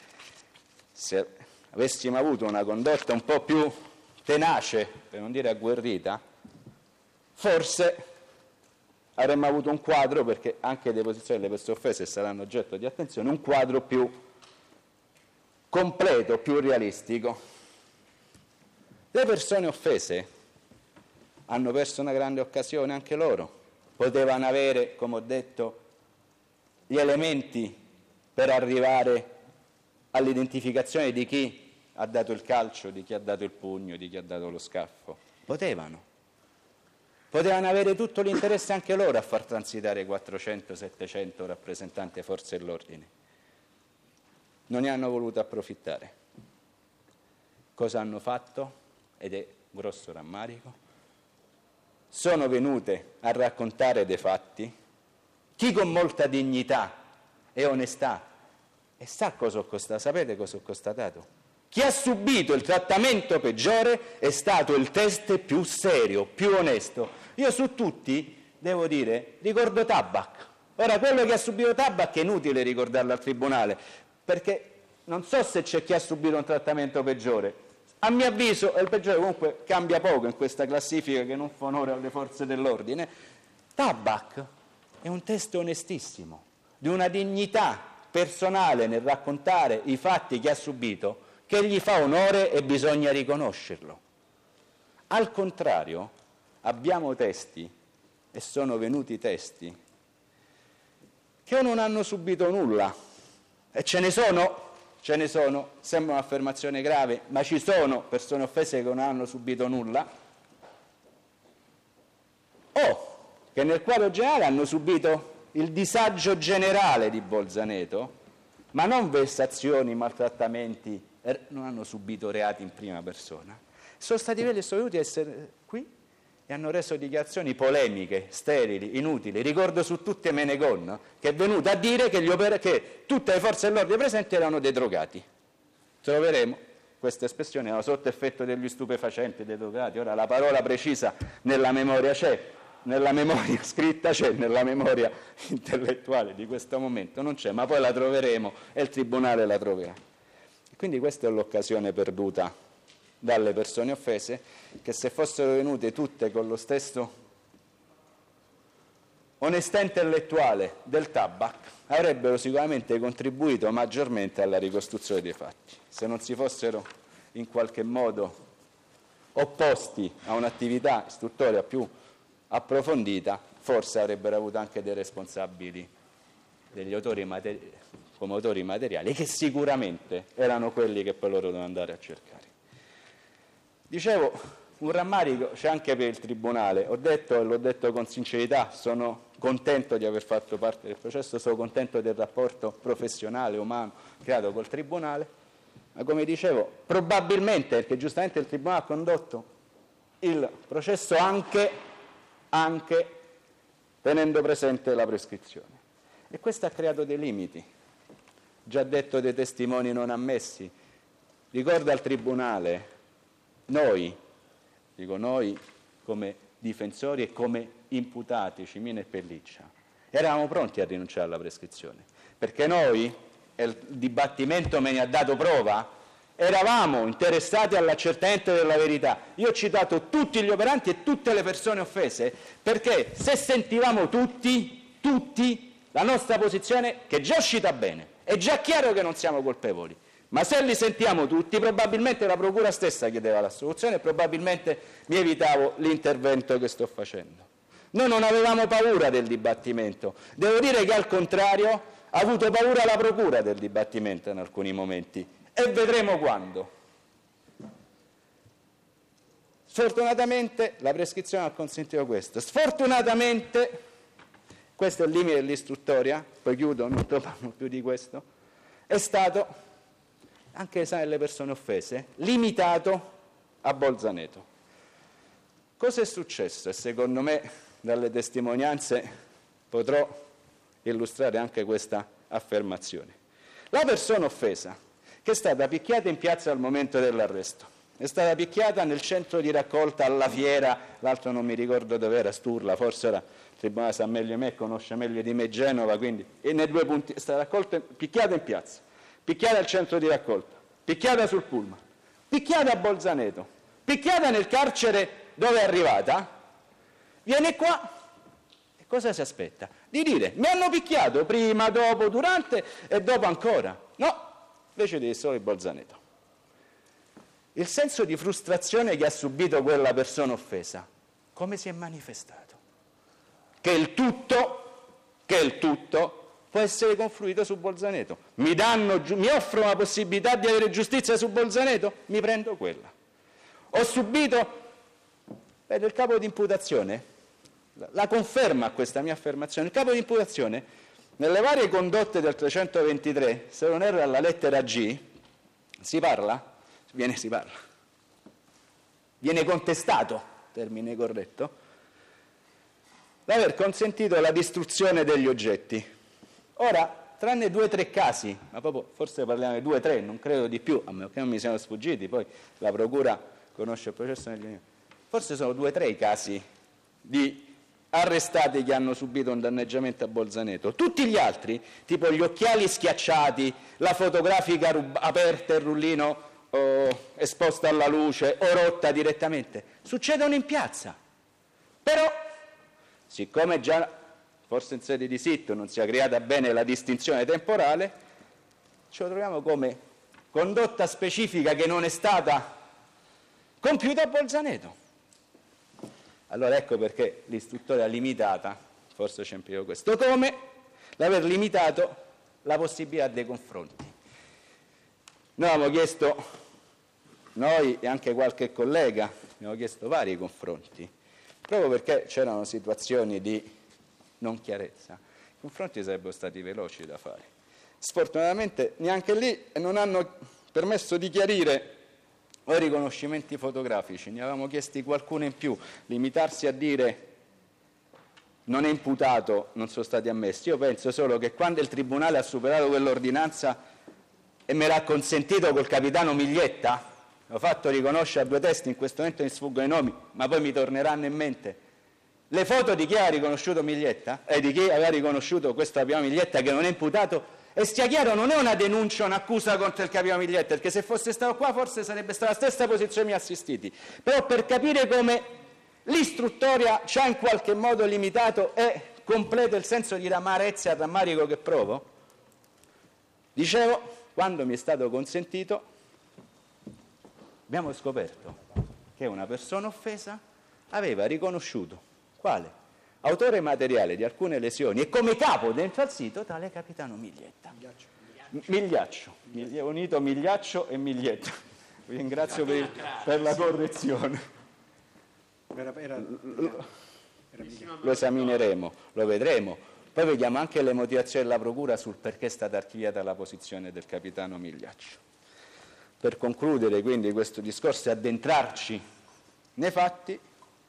[SPEAKER 1] Se avessimo avuto una condotta un po' più tenace, per non dire agguerrita, forse avremmo avuto un quadro, perché anche le posizioni delle persone offese saranno oggetto di attenzione, un quadro più completo, più realistico. Le persone offese hanno perso una grande occasione anche loro, potevano avere, come ho detto, gli elementi per arrivare all'identificazione di chi ha dato il calcio, di chi ha dato il pugno, di chi ha dato lo schiaffo. Potevano avere tutto l'interesse anche loro a far transitare 400-700 rappresentanti delle forze dell'ordine. Non ne hanno voluto approfittare. Cosa hanno fatto? Ed è un grosso rammarico, sono venute a raccontare dei fatti, chi con molta dignità e onestà, e sa cosa ho constatato, sapete cosa ho constatato? Chi ha subito il trattamento peggiore è stato il test più serio, più onesto. Io su tutti, devo dire, ricordo Tabac. Ora, quello che ha subito Tabac è inutile ricordarlo al Tribunale, perché non so se c'è chi ha subito un trattamento peggiore. A mio avviso, il peggiore comunque cambia poco in questa classifica che non fa onore alle forze dell'ordine. Tabac è un test onestissimo, di una dignità personale nel raccontare i fatti che ha subito, che gli fa onore e bisogna riconoscerlo. Al contrario, abbiamo testi, e sono venuti testi, che non hanno subito nulla, e ce ne sono, sembra un'affermazione grave, ma ci sono persone offese che non hanno subito nulla, o che nel quadro generale hanno subito il disagio generale di Bolzaneto, ma non vessazioni, maltrattamenti, non hanno subito reati in prima persona. Sono stati quelli che sono venuti a essere qui e hanno reso dichiarazioni polemiche, sterili, inutili. Ricordo su tutte Menegon, che è venuto a dire che tutte le forze dell'ordine presenti erano dei drogati. Troveremo questa espressione, erano sotto effetto degli stupefacenti, dei drogati. Ora la parola precisa nella memoria c'è, nella memoria scritta c'è, nella memoria intellettuale di questo momento non c'è, ma poi la troveremo e il Tribunale la troverà. Quindi questa è l'occasione perduta dalle persone offese, che se fossero venute tutte con lo stesso onestà intellettuale del Tabac avrebbero sicuramente contribuito maggiormente alla ricostruzione dei fatti, se non si fossero in qualche modo opposti a un'attività istruttoria più approfondita, forse avrebbero avuto anche dei responsabili, degli autori come autori materiali, che sicuramente erano quelli che poi loro dovevano andare a cercare. Dicevo, un rammarico c'è anche per il Tribunale. Ho detto, e l'ho detto con sincerità, sono contento di aver fatto parte del processo, sono contento del rapporto professionale, umano, creato col Tribunale, ma come dicevo, probabilmente, perché giustamente il Tribunale ha condotto il processo anche tenendo presente la prescrizione. E questo ha creato dei limiti. Già detto dei testimoni non ammessi. Ricorda al Tribunale, noi, dico noi come difensori e come imputati, Cimino e Pelliccia, eravamo pronti a rinunciare alla prescrizione, perché noi, e il dibattimento me ne ha dato prova, eravamo interessati all'accertamento della verità. Io ho citato tutti gli operanti e tutte le persone offese, perché se sentivamo tutti, la nostra posizione, che già è uscita bene, è già chiaro che non siamo colpevoli, ma se li sentiamo tutti, probabilmente la Procura stessa chiedeva l'assoluzione e probabilmente mi evitavo l'intervento che sto facendo. Noi non avevamo paura del dibattimento. Devo dire che al contrario ha avuto paura la Procura del dibattimento in alcuni momenti, e vedremo quando. Sfortunatamente la prescrizione ha consentito questo. Sfortunatamente, questo è il limite dell'istruttoria, poi chiudo, non parlo più di questo, è stato, anche l'esame delle persone offese, limitato a Bolzaneto. Cosa è successo? E secondo me dalle testimonianze potrò illustrare anche questa affermazione. La persona offesa, che è stata picchiata in piazza al momento dell'arresto, è stata picchiata nel centro di raccolta alla fiera, l'altro non mi ricordo dove era, Sturla, forse era, il Tribunale sa meglio di me, conosce meglio di me Genova, quindi, e nei due punti è stata picchiata in piazza, picchiata al centro di raccolta, picchiata sul pullman, picchiata a Bolzaneto, picchiata nel carcere dove è arrivata, viene qua e cosa si aspetta? Di dire, mi hanno picchiato prima, dopo, durante e dopo ancora. No, invece di solo il Bolzaneto. Il senso di frustrazione che ha subito quella persona offesa, come si è manifestato? Che il tutto può essere confluito su Bolzaneto. Mi offrono la possibilità di avere giustizia su Bolzaneto? Mi prendo quella. Ho subito, il capo di imputazione, la conferma a questa mia affermazione, il capo di imputazione, nelle varie condotte del 323, se non erro alla lettera G, viene contestato, termine corretto, l'aver consentito la distruzione degli oggetti. Ora, tranne 2 o 3 casi, ma proprio forse parliamo di 2 o 3, non credo di più, a meno che non mi siano sfuggiti, poi la Procura conosce il processo negli anni. Forse sono 2 o 3 i casi di arrestati che hanno subito un danneggiamento a Bolzaneto. Tutti gli altri, tipo gli occhiali schiacciati, la fotografica aperta e il rullino esposto alla luce o rotta direttamente, succedono in piazza. Però, siccome già forse in sede di sitto non sia creata bene la distinzione temporale, ce lo troviamo come condotta specifica che non è stata compiuta a Bolzaneto. Allora ecco perché l'istruttoria limitata, forse c'è implicato questo, come l'aver limitato la possibilità dei confronti. Noi abbiamo chiesto, noi e anche qualche collega, abbiamo chiesto vari confronti, proprio perché c'erano situazioni di non chiarezza. I confronti sarebbero stati veloci da fare. Sfortunatamente neanche lì non hanno permesso di chiarire o riconoscimenti fotografici, ne avevamo chiesti qualcuno in più, limitarsi a dire non è imputato, non sono stati ammessi. Io penso solo che quando il Tribunale ha superato quell'ordinanza e me l'ha consentito col capitano Miglietta, l'ho fatto riconoscere a due testi, in questo momento mi sfuggono i nomi, ma poi mi torneranno in mente, le foto di chi ha riconosciuto Miglietta, di chi aveva riconosciuto questo capitano Miglietta che non è imputato, e sia chiaro, non è una denuncia, un'accusa contro il capitano Miglietta, perché se fosse stato qua forse sarebbe stata la stessa posizione miei assistiti, però per capire come l'istruttoria ci ha in qualche modo limitato e completo il senso di amarezza e rammarico che provo, dicevo, quando mi è stato consentito, abbiamo scoperto che una persona offesa aveva riconosciuto quale autore materiale di alcune lesioni e come capo dentro al sito tale capitano Miglietta. Migliaccio. Ho unito Migliaccio e Miglietta. Vi ringrazio per la correzione. Lo esamineremo, lo vedremo. Poi vediamo anche le motivazioni della procura sul perché è stata archiviata la posizione del capitano Migliaccio. Per concludere quindi questo discorso e addentrarci nei fatti,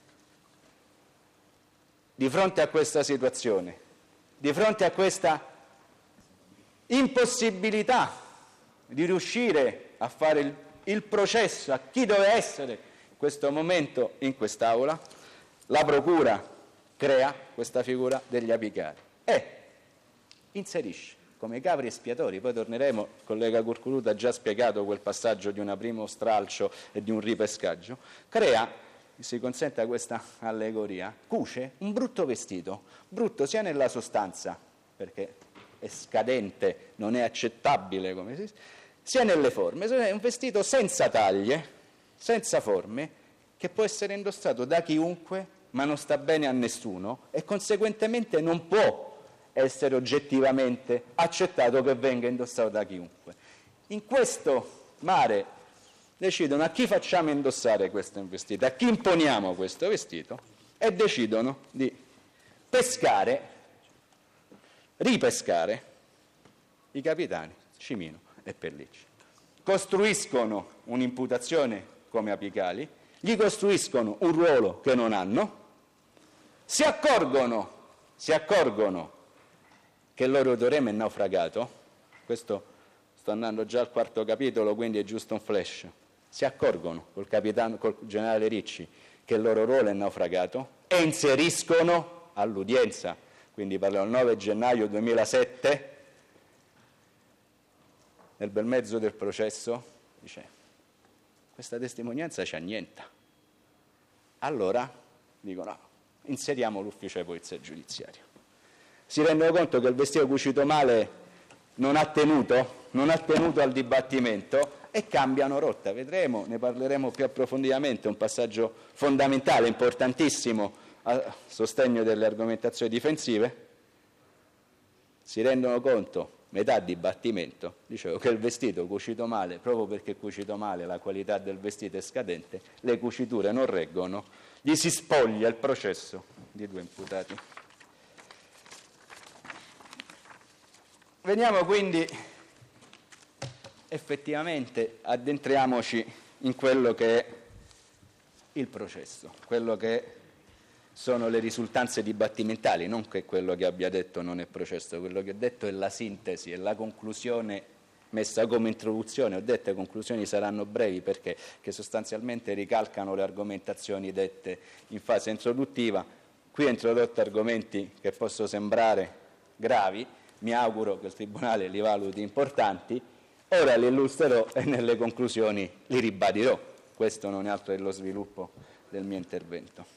[SPEAKER 1] di fronte a questa situazione, di fronte a questa impossibilità di riuscire a fare il processo a chi doveva essere in questo momento in quest'Aula, la Procura crea questa figura degli apicali e inserisce come capri espiatori, poi torneremo, il collega Curculuta ha già spiegato quel passaggio di un primo stralcio e di un ripescaggio, crea, si consente questa allegoria, cuce un brutto vestito, brutto sia nella sostanza, perché è scadente, non è accettabile, come si dice, sia nelle forme, è un vestito senza taglie, senza forme, che può essere indossato da chiunque, ma non sta bene a nessuno e conseguentemente non può essere oggettivamente accettato che venga indossato da chiunque. In questo mare decidono a chi facciamo indossare questo vestito, a chi imponiamo questo vestito e decidono di pescare, ripescare i capitani Cimino e Pellicci. Costruiscono un'imputazione come apicali, gli costruiscono un ruolo che non hanno, si accorgono che il loro teorema è naufragato, questo sto andando già al quarto capitolo, quindi è giusto un flash, si accorgono col generale Ricci che il loro ruolo è naufragato e inseriscono all'udienza, quindi parliamo del 9 gennaio 2007, nel bel mezzo del processo, dice questa testimonianza ci annienta. Allora dicono no, inseriamo l'ufficio di polizia giudiziaria. Si rendono conto che il vestito cucito male non ha tenuto al dibattimento e cambiano rotta. Vedremo, ne parleremo più approfonditamente, un passaggio fondamentale, importantissimo a sostegno delle argomentazioni difensive. Si rendono conto, metà dibattimento, dicevo che il vestito cucito male, proprio perché cucito male la qualità del vestito è scadente, le cuciture non reggono, gli si spoglia il processo di due imputati. Veniamo quindi, effettivamente, addentriamoci in quello che è il processo, quello che sono le risultanze dibattimentali, non che quello che abbia detto non è processo, quello che ho detto è la sintesi, è la conclusione messa come introduzione. Ho detto che le conclusioni saranno brevi perché che sostanzialmente ricalcano le argomentazioni dette in fase introduttiva. Qui ho introdotto argomenti che possono sembrare gravi, mi auguro che il Tribunale li valuti importanti, ora li illustrerò e nelle conclusioni li ribadirò. Questo non è altro che lo sviluppo del mio intervento.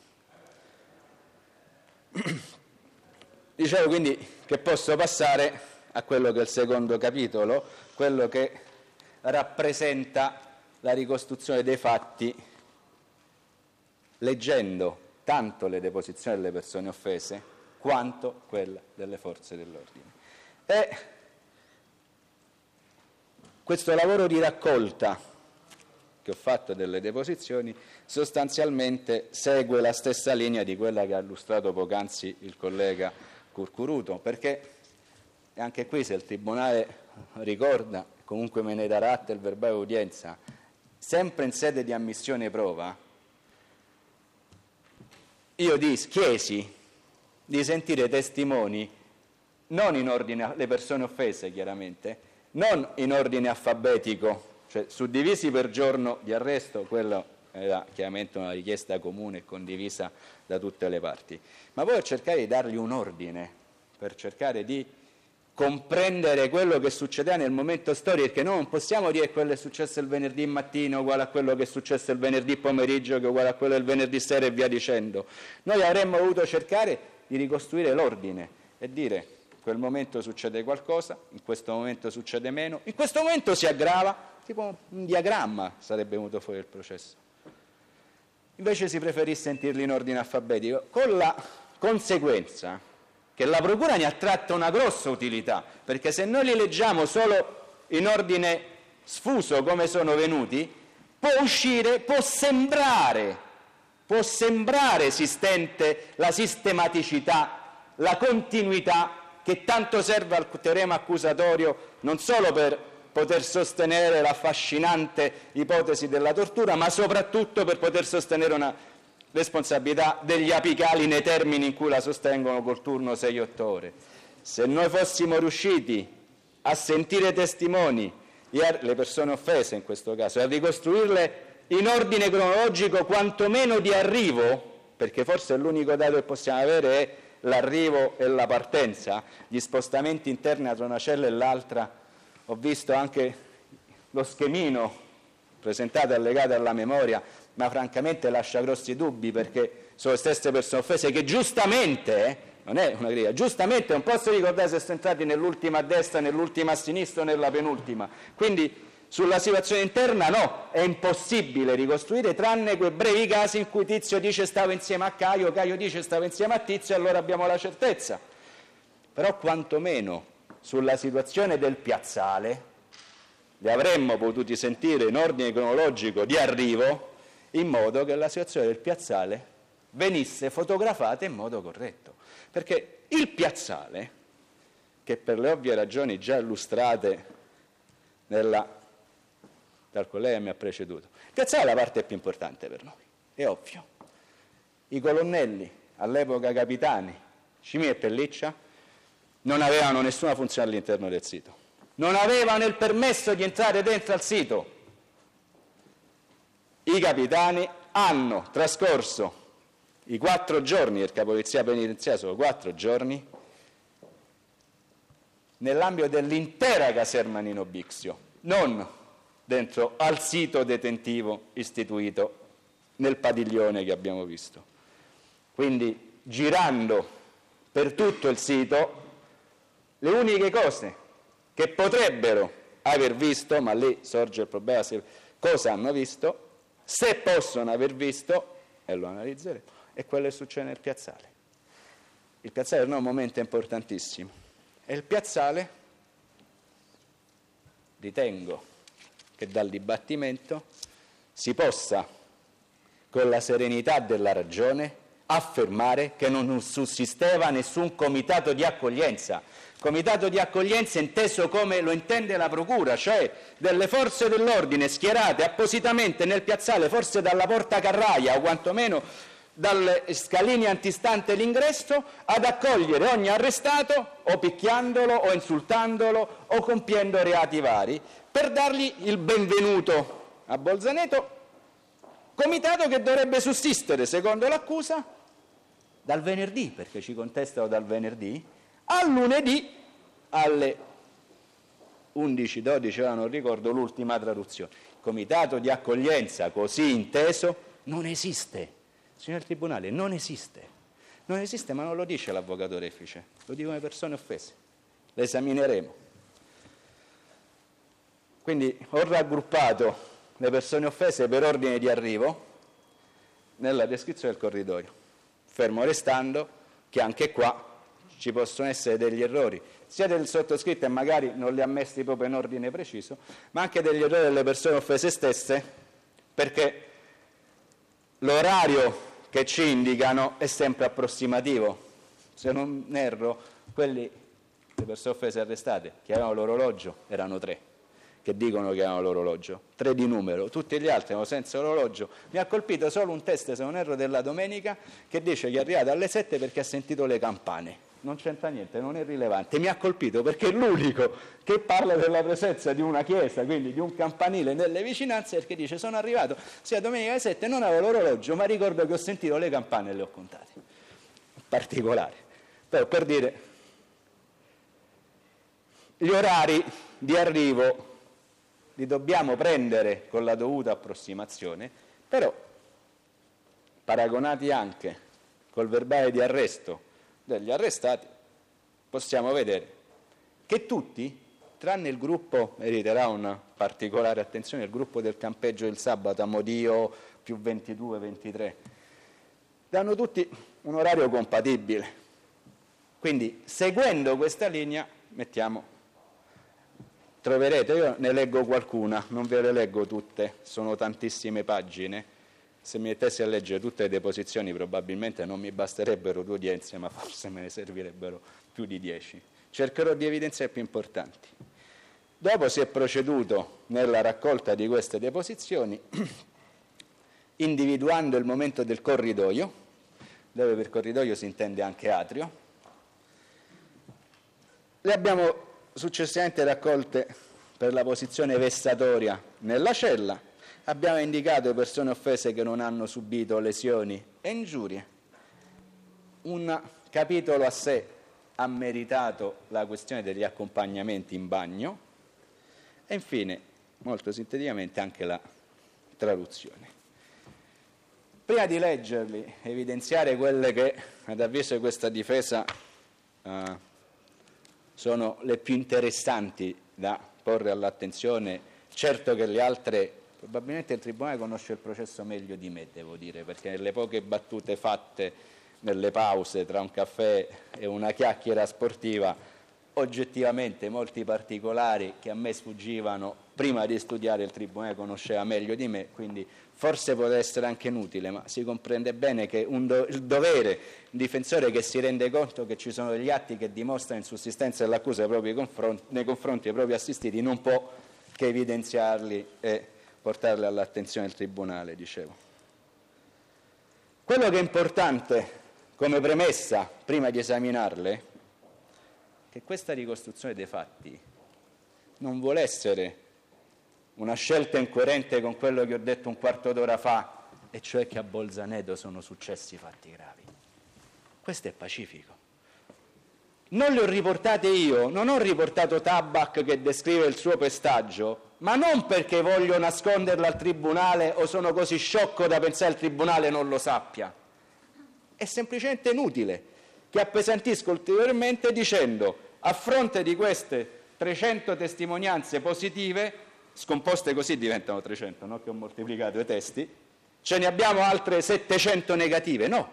[SPEAKER 1] Dicevo quindi che posso passare a quello che è il secondo capitolo, quello che rappresenta la ricostruzione dei fatti leggendo tanto le deposizioni delle persone offese quanto quelle delle forze dell'ordine. E questo lavoro di raccolta, che che ho fatto delle deposizioni sostanzialmente segue la stessa linea di quella che ha illustrato poc'anzi il collega Curcuruto, perché anche qui, se il Tribunale ricorda, comunque me ne darà atto il verbale udienza, sempre in sede di ammissione prova, io chiesi di sentire testimoni non in ordine alle persone offese, chiaramente, non in ordine alfabetico, cioè suddivisi per giorno di arresto, quello era chiaramente una richiesta comune e condivisa da tutte le parti, ma poi cercare di dargli un ordine, per cercare di comprendere quello che succedeva nel momento storico, perché noi non possiamo dire che quello che è successo il venerdì mattina uguale a quello che è successo il venerdì pomeriggio, che è uguale a quello del venerdì sera e via dicendo. Noi avremmo voluto cercare di ricostruire l'ordine e dire: in quel momento succede qualcosa, in questo momento succede meno, in questo momento si aggrava, tipo un diagramma sarebbe venuto fuori il processo. Invece si preferì sentirli in ordine alfabetico, con la conseguenza che la Procura ne ha tratto una grossa utilità, perché se noi li leggiamo solo in ordine sfuso come sono venuti, può sembrare esistente la sistematicità, la continuità che tanto serve al teorema accusatorio, non solo per poter sostenere l'affascinante ipotesi della tortura, ma soprattutto per poter sostenere una responsabilità degli apicali nei termini in cui la sostengono col turno 6-8 ore. Se noi fossimo riusciti a sentire testimoni, le persone offese in questo caso, e a ricostruirle in ordine cronologico quantomeno di arrivo, perché forse l'unico dato che possiamo avere è l'arrivo e la partenza, gli spostamenti interni tra una cella e l'altra, ho visto anche lo schemino presentato e allegato alla memoria, ma francamente lascia grossi dubbi, perché sono le stesse persone offese che giustamente, non è una critica, giustamente non posso ricordare se sono entrati nell'ultima a destra, nell'ultima a sinistra o nella penultima. Quindi sulla situazione interna no, è impossibile ricostruire, tranne quei brevi casi in cui Tizio dice stavo insieme a Caio, Caio dice stavo insieme a Tizio, e allora abbiamo la certezza. Però quantomeno sulla situazione del piazzale li avremmo potuti sentire in ordine cronologico di arrivo, in modo che la situazione del piazzale venisse fotografata in modo corretto. Perché il piazzale, che per le ovvie ragioni già illustrate dal collega che mi ha preceduto, il piazzale è la parte più importante per noi, è ovvio. I colonnelli, all'epoca capitani, Scimì e Pelliccia, non avevano nessuna funzione all'interno del sito, non avevano il permesso di entrare dentro al sito. I capitani hanno trascorso i 4 giorni del capolizia penitenziaria, sono 4 giorni, nell'ambito dell'intera caserma Nino Bixio, non dentro al sito detentivo istituito nel padiglione che abbiamo visto. Quindi, girando per tutto il sito, le uniche cose che potrebbero aver visto, ma lì sorge il problema se cosa hanno visto, se possono aver visto, e lo analizzeremo, è quello che succede nel piazzale. Il piazzale per noi è un momento importantissimo. E il piazzale, ritengo che dal dibattimento si possa, con la serenità della ragione, affermare che non sussisteva nessun comitato di accoglienza. Comitato di accoglienza inteso come lo intende la Procura, cioè delle forze dell'ordine schierate appositamente nel piazzale, forse dalla porta Carraia o quantomeno dalle scalini antistante l'ingresso, ad accogliere ogni arrestato o picchiandolo o insultandolo o compiendo reati vari, per dargli il benvenuto a Bolzaneto, comitato che dovrebbe sussistere, secondo l'accusa, dal venerdì, perché ci contestano dal venerdì, al lunedì alle 11-12, ora non ricordo l'ultima traduzione. Il comitato di accoglienza così inteso non esiste, signor Tribunale, non esiste, ma non lo dice l'avvocato Refice, lo dicono le persone offese, le esamineremo. Quindi ho raggruppato le persone offese per ordine di arrivo nella descrizione del corridoio, fermo restando che anche qua ci possono essere degli errori, sia del sottoscritto, e magari non li ha messi proprio in ordine preciso, ma anche degli errori delle persone offese stesse, perché l'orario che ci indicano è sempre approssimativo. Se non erro, le persone offese arrestate che avevano l'orologio erano 3, che dicono che avevano l'orologio, 3 di numero, tutti gli altri erano senza orologio. Mi ha colpito solo un test, se non erro, della domenica, che dice che è arrivato alle 7 perché ha sentito le campane. Non c'entra niente, non è rilevante. Mi ha colpito perché è l'unico che parla della presenza di una chiesa, quindi di un campanile nelle vicinanze, perché dice: sono arrivato sia domenica alle 7, non avevo l'orologio, ma ricordo che ho sentito le campane e le ho contate. Particolare. Però per dire, gli orari di arrivo li dobbiamo prendere con la dovuta approssimazione, però paragonati anche col verbale di arresto degli arrestati, possiamo vedere che tutti, tranne il gruppo, meriterà una particolare attenzione, il gruppo del campeggio del sabato, Amodio più 22, 23, danno tutti un orario compatibile. Quindi, seguendo questa linea, troverete, io ne leggo qualcuna, non ve le leggo tutte, sono tantissime pagine. Se mi mettessi a leggere tutte le deposizioni probabilmente non mi basterebbero 2 udienze, ma forse me ne servirebbero più di 10. Cercherò di evidenziare i più importanti. Dopo si è proceduto nella raccolta di queste deposizioni individuando il momento del corridoio, dove per corridoio si intende anche atrio. Le abbiamo successivamente raccolte per la posizione vessatoria nella cella. Abbiamo indicato persone offese che non hanno subito lesioni e ingiurie. Un capitolo a sé ha meritato la questione degli accompagnamenti in bagno e infine, molto sinteticamente, anche la traduzione. Prima di leggerli, evidenziare quelle che, ad avviso di questa difesa, sono le più interessanti da porre all'attenzione. Certo che le altre, probabilmente il Tribunale conosce il processo meglio di me, devo dire, perché nelle poche battute fatte nelle pause tra un caffè e una chiacchiera sportiva, oggettivamente molti particolari che a me sfuggivano prima di studiare il Tribunale conosceva meglio di me, quindi forse potrebbe essere anche inutile, ma si comprende bene che il dovere, un difensore che si rende conto che ci sono degli atti che dimostrano l'insussistenza dell'accusa nei confronti dei propri assistiti, non può che evidenziarli e portarli all'attenzione del Tribunale, dicevo. Quello che è importante come premessa, prima di esaminarle, è che questa ricostruzione dei fatti non vuole essere una scelta incoerente con quello che ho detto un quarto d'ora fa, e cioè che a Bolzaneto sono successi fatti gravi. Questo è pacifico. Non li ho riportati io, non ho riportato Tabak che descrive il suo pestaggio, ma non perché voglio nasconderlo al Tribunale o sono così sciocco da pensare il Tribunale non lo sappia. È semplicemente inutile che appesantisco ulteriormente dicendo, a fronte di queste 300 testimonianze positive, scomposte così diventano 300, no? Che ho moltiplicato i testi, ce ne abbiamo altre 700 negative, no.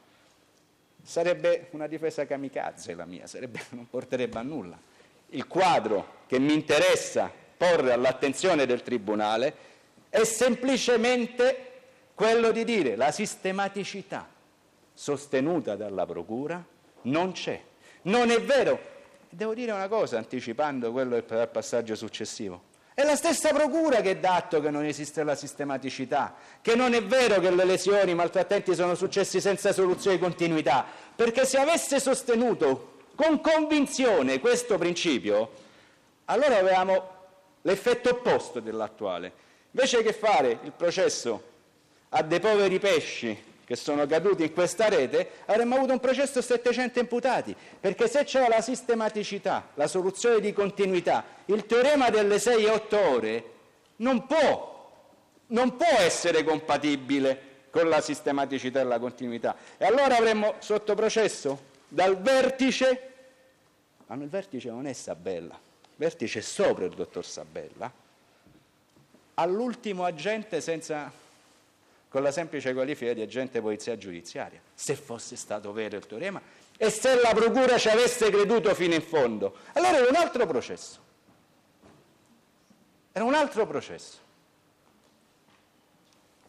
[SPEAKER 1] Sarebbe una difesa kamikaze la mia, non porterebbe a nulla. Il quadro che mi interessa porre all'attenzione del Tribunale è semplicemente quello di dire la sistematicità sostenuta dalla Procura non c'è. Non è vero. Devo dire una cosa, anticipando quello del passaggio successivo. È la stessa Procura che dà atto che non esiste la sistematicità, che non è vero che le lesioni, i maltrattamenti sono successi senza soluzione di continuità, perché se avesse sostenuto con convinzione questo principio, allora avevamo l'effetto opposto dell'attuale. Invece che fare il processo a dei poveri pesci che sono caduti in questa rete, avremmo avuto un processo a 700 imputati, perché se c'era la sistematicità, la soluzione di continuità, il teorema delle 6 e 8 ore non può essere compatibile con la sistematicità e la continuità. E allora avremmo sotto processo dal vertice, ma il vertice non è Sabella, il vertice è sopra il dottor Sabella, all'ultimo agente con la semplice qualifica di agente polizia giudiziaria, se fosse stato vero il teorema e se la Procura ci avesse creduto fino in fondo. Allora era un altro processo.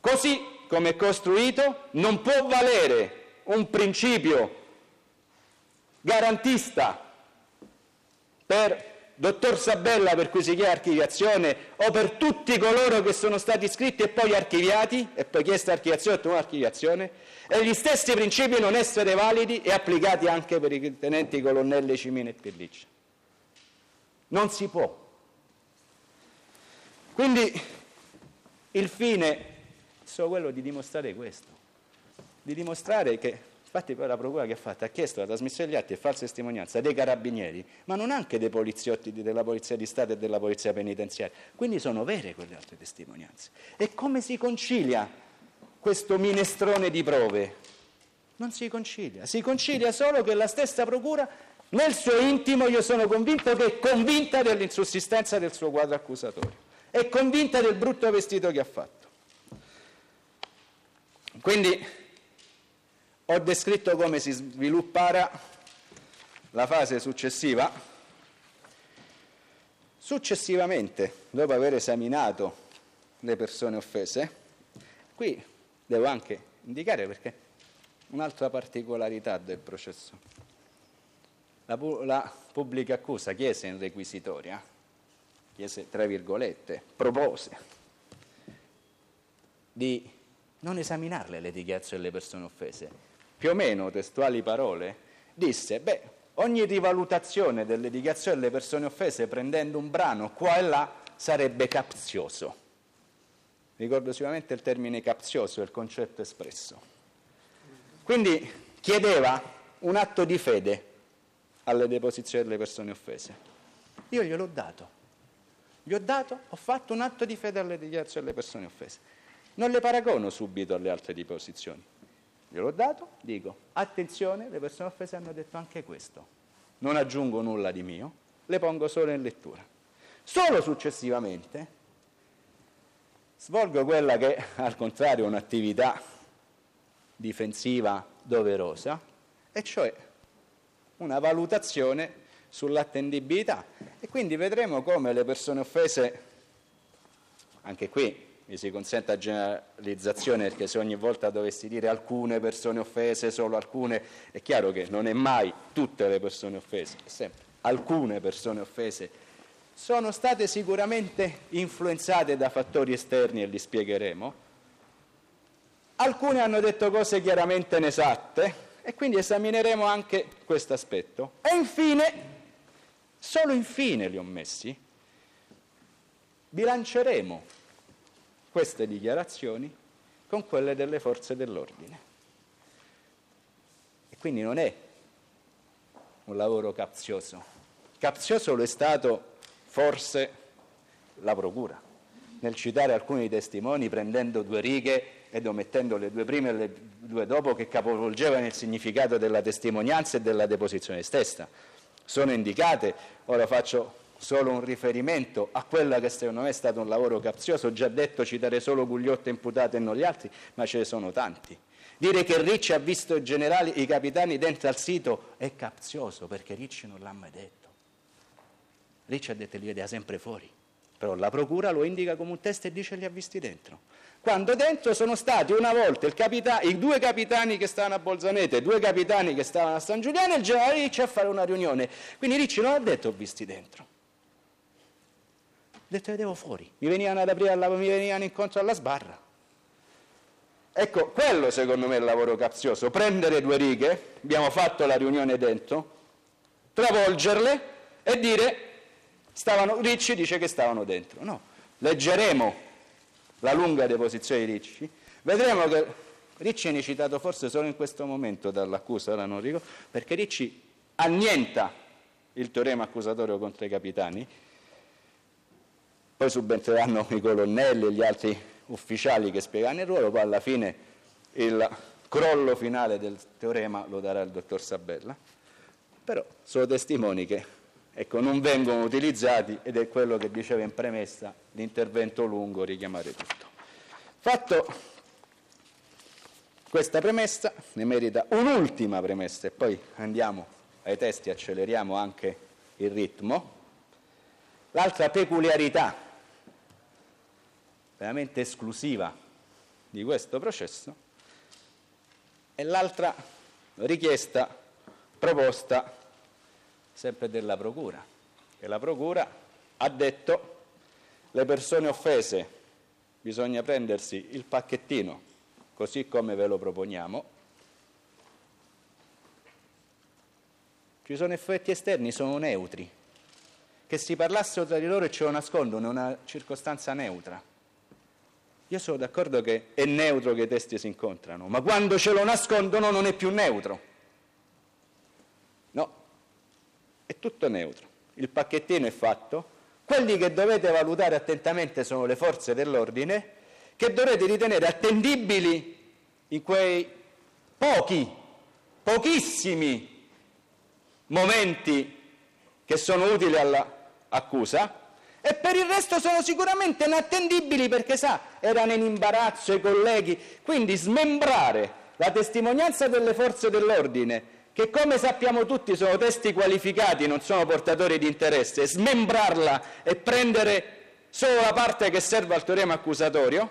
[SPEAKER 1] Così come è costruito non può valere un principio garantista per dottor Sabella, per cui si chiede archiviazione, o per tutti coloro che sono stati iscritti e poi archiviati, e poi chiesta archiviazione e ottenuta archiviazione, e gli stessi principi non essere validi e applicati anche per i tenenti colonnelli Cimino e Pilliccia. Non si può. Quindi il fine è solo quello di dimostrare questo, di dimostrare che, infatti poi la procura che ha fatto ha chiesto la trasmissione degli atti e falsa testimonianza dei carabinieri, ma non anche dei poliziotti della Polizia di Stato e della Polizia Penitenziaria, quindi sono vere quelle altre testimonianze. E come si concilia questo minestrone di prove? Non si concilia solo che la stessa procura, nel suo intimo, io sono convinto che è convinta dell'insussistenza del suo quadro accusatorio, è convinta del brutto vestito che ha fatto. Quindi ho descritto come si svilupperà la fase successiva. Successivamente, dopo aver esaminato le persone offese, qui devo anche indicare perché un'altra particolarità del processo. La pubblica accusa chiese in requisitoria, chiese tra virgolette, propose di non esaminarle le dichiarazioni delle persone offese. Più o meno, testuali parole, disse, ogni rivalutazione delle dichiarazioni delle persone offese prendendo un brano qua e là sarebbe capzioso. Ricordo sicuramente il termine capzioso, il concetto espresso. Quindi chiedeva un atto di fede alle deposizioni delle persone offese. Io gliel'ho dato. Ho fatto un atto di fede alle dichiarazioni delle persone offese. Non le paragono subito alle altre deposizioni. Gliel'ho dato, dico, attenzione, le persone offese hanno detto anche questo. Non aggiungo nulla di mio, le pongo solo in lettura. Solo successivamente svolgo quella che, al contrario, è un'attività difensiva doverosa, e cioè una valutazione sull'attendibilità. E quindi vedremo come le persone offese, anche qui mi si consenta generalizzazione, perché se ogni volta dovessi dire alcune persone offese, solo alcune, è chiaro che non è mai tutte le persone offese, è sempre alcune persone offese, sono state sicuramente influenzate da fattori esterni e li spiegheremo. Alcune hanno detto cose chiaramente inesatte e quindi esamineremo anche questo aspetto. E infine, solo infine li ho messi, bilanceremo queste dichiarazioni con quelle delle forze dell'ordine. E quindi non è un lavoro capzioso. Capzioso lo è stato forse la procura, nel citare alcuni testimoni prendendo 2 righe ed omettendo le 2 prime e le 2 dopo, che capovolgevano il significato della testimonianza e della deposizione stessa. Sono indicate, ora faccio solo un riferimento a quella che secondo me è stato un lavoro capzioso. Ho già detto, citare solo Gugliotta imputato e non gli altri, ma ce ne sono tanti. Dire che Ricci ha visto i generali, i capitani dentro al sito è capzioso, perché Ricci non l'ha mai detto. Ricci ha detto li vedeva sempre fuori, però la procura lo indica come un testo e dice li ha visti dentro. Quando dentro sono stati una volta i 2 capitani che stavano a Bolzanete, 2 capitani che stavano a San Giuliano e il generale Ricci a fare una riunione. Quindi Ricci non ha detto ho visti dentro. Ho detto vedevo fuori, mi venivano ad aprire mi venivano incontro alla sbarra. Ecco, quello secondo me è il lavoro capzioso, prendere 2 righe, abbiamo fatto la riunione dentro, travolgerle e dire Ricci dice che stavano dentro. No, leggeremo la lunga deposizione di Ricci, vedremo che Ricci viene citato forse solo in questo momento dall'accusa, ora non ricordo, perché Ricci annienta il teorema accusatorio contro i capitani. Poi subentreranno i colonnelli e gli altri ufficiali che spiegano il ruolo, poi alla fine il crollo finale del teorema lo darà il dottor Sabella. Però sono testimoni che non vengono utilizzati, ed è quello che diceva in premessa, l'intervento lungo, richiamare tutto. Fatto questa premessa, ne merita un'ultima premessa, e poi andiamo ai testi, acceleriamo anche il ritmo. L'altra peculiarità veramente esclusiva di questo processo, e l'altra richiesta, proposta sempre della Procura, che la Procura ha detto: le persone offese bisogna prendersi il pacchettino così come ve lo proponiamo. Ci sono effetti esterni, sono neutri. Che si parlassero tra di loro e ce lo nascondono è una circostanza neutra. Io sono d'accordo che è neutro che i testi si incontrano, ma quando ce lo nascondono non è più neutro. No, è tutto neutro. Il pacchettino è fatto. Quelli che dovete valutare attentamente sono le forze dell'ordine, che dovrete ritenere attendibili in quei pochissimi momenti che sono utili all'accusa, e per il resto sono sicuramente inattendibili perché, erano in imbarazzo i colleghi. Quindi smembrare la testimonianza delle forze dell'ordine, che come sappiamo tutti sono testi qualificati, non sono portatori di interesse, smembrarla e prendere solo la parte che serve al teorema accusatorio,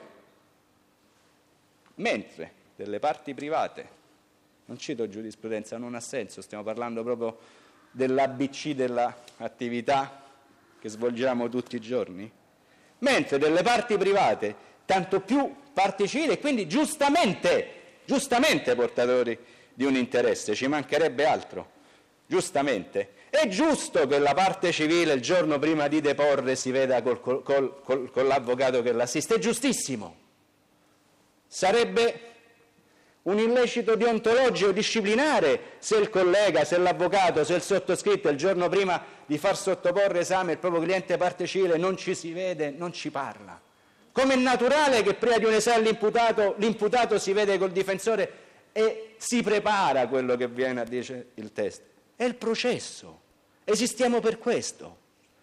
[SPEAKER 1] mentre delle parti private, non cito giurisprudenza, non ha senso, stiamo parlando proprio dell'ABC dell'attività che svolgiamo tutti i giorni, mentre delle parti private, tanto più parti civili, e quindi giustamente portatori di un interesse, ci mancherebbe altro, giustamente. È giusto che la parte civile il giorno prima di deporre si veda con l'avvocato che l'assiste, è giustissimo. Sarebbe un illecito deontologico disciplinare se il collega, se l'avvocato, se il sottoscritto il giorno prima di far sottoporre esame il proprio cliente parte civile non ci si vede, non ci parla. Come è naturale che prima di un esame l'imputato si vede col difensore e si prepara quello che viene a dire il test. È il processo, esistiamo per questo.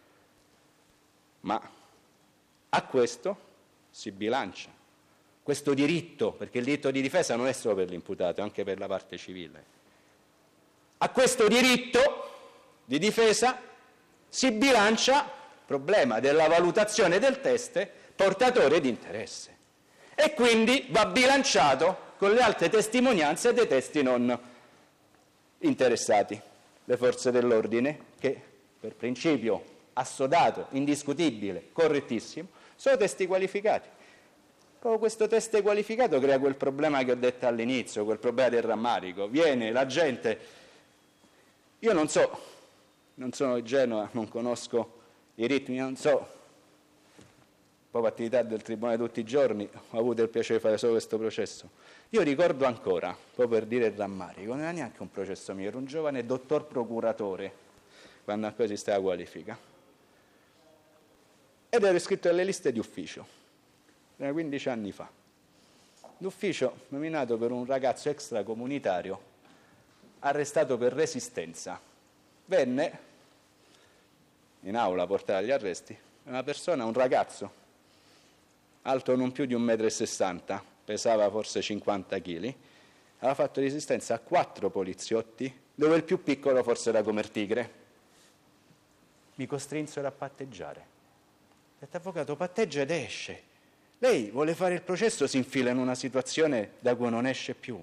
[SPEAKER 1] Ma a questo si bilancia questo diritto, perché il diritto di difesa non è solo per l'imputato, è anche per la parte civile. A questo diritto di difesa si bilancia il problema della valutazione del teste portatore di interesse, e quindi va bilanciato con le altre testimonianze dei testi non interessati. Le forze dell'ordine, che per principio assodato, indiscutibile, correttissimo, sono testi qualificati. Proprio questo teste qualificato crea quel problema che ho detto all'inizio, quel problema del rammarico. Viene la gente, io non so, non sono di Genova, non conosco i ritmi, non so, proprio attività del Tribunale tutti i giorni, ho avuto il piacere di fare solo questo processo. Io ricordo ancora, proprio per dire il rammarico, non era neanche un processo mio, era un giovane dottor procuratore, quando ancora esisteva qualifica, ed ero iscritto alle liste di ufficio. Era 15 anni fa. L'ufficio nominato per un ragazzo extracomunitario arrestato per resistenza. Venne in aula a portare agli arresti una persona, un ragazzo, alto non più di 1,60 m, pesava forse 50 kg, aveva fatto resistenza a 4 poliziotti, dove il più piccolo forse era come il tigre. Mi costrinsero a patteggiare. Ho detto: avvocato, patteggia ed esce. Lei vuole fare il processo, si infila in una situazione da cui non esce più.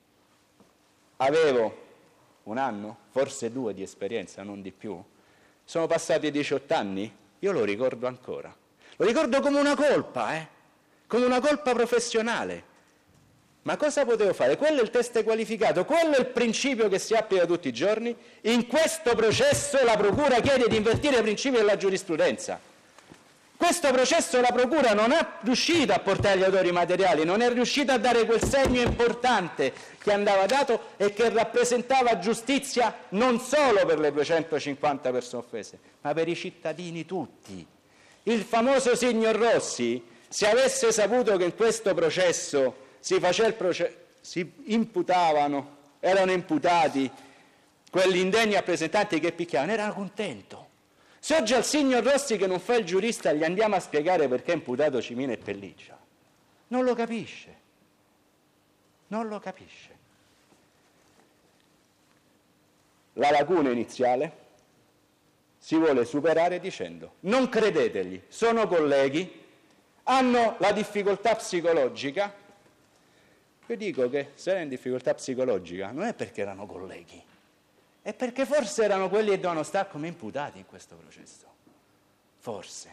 [SPEAKER 1] Avevo 1 anno, forse 2 di esperienza, non di più. Sono passati 18 anni, io lo ricordo ancora. Lo ricordo come una colpa, come una colpa professionale. Ma cosa potevo fare? Quello è il test qualificato, quello è il principio che si applica tutti i giorni. In questo processo la Procura chiede di invertire i principi della giurisprudenza. Questo processo la Procura non è riuscita a portare gli autori materiali, non è riuscita a dare quel segno importante che andava dato e che rappresentava giustizia non solo per le 250 persone offese, ma per i cittadini tutti. Il famoso signor Rossi, se avesse saputo che in questo processo si imputavano, erano imputati quelli indegni rappresentanti che picchiavano, era contento. Se oggi al signor Rossi, che non fa il giurista, gli andiamo a spiegare perché è imputato Cimino e Pelliccia, non lo capisce. Non lo capisce. La lacuna iniziale si vuole superare dicendo: non credetegli, sono colleghi, hanno la difficoltà psicologica, Io dico che se era in difficoltà psicologica non è perché erano colleghi, è perché forse erano quelli che dovevano stare come imputati in questo processo. Forse.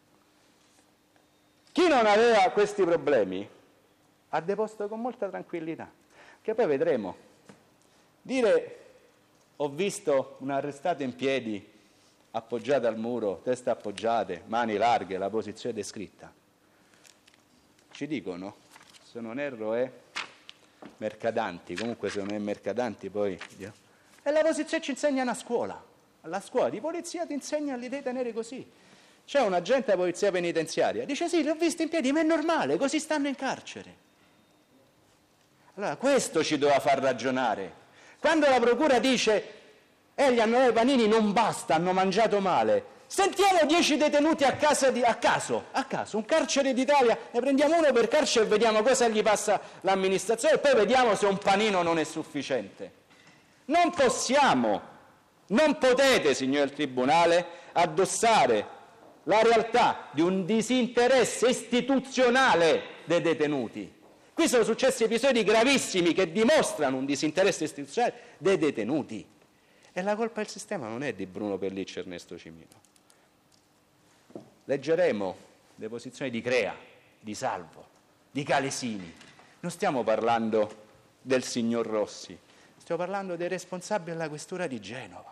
[SPEAKER 1] Chi non aveva questi problemi ha deposto con molta tranquillità, che poi vedremo. Dire ho visto un arrestato in piedi, appoggiato al muro, teste appoggiate, mani larghe, la posizione descritta. Ci dicono, se non erro è Mercadanti, comunque se non è Mercadanti poi... E la posizione ci insegnano a scuola, alla scuola di polizia ti insegnano li devi tenere così. C'è un agente della polizia penitenziaria, dice sì, li ho visti in piedi, ma è normale, così stanno in carcere. Allora questo ci doveva far ragionare. Quando la procura dice gli hanno dato i panini, non basta, hanno mangiato male. Sentiamo 10 detenuti a caso, un carcere d'Italia, ne prendiamo uno per carcere e vediamo cosa gli passa l'amministrazione e poi vediamo se un panino non è sufficiente. Non possiamo, non potete, signor Tribunale, addossare la realtà di un disinteresse istituzionale dei detenuti. Qui sono successi episodi gravissimi che dimostrano un disinteresse istituzionale dei detenuti. E la colpa del sistema non è di Bruno Pellicci e Ernesto Cimino. Leggeremo le posizioni di Crea, di Salvo, di Calesini. Non stiamo parlando del signor Rossi, stiamo parlando dei responsabili della questura di Genova.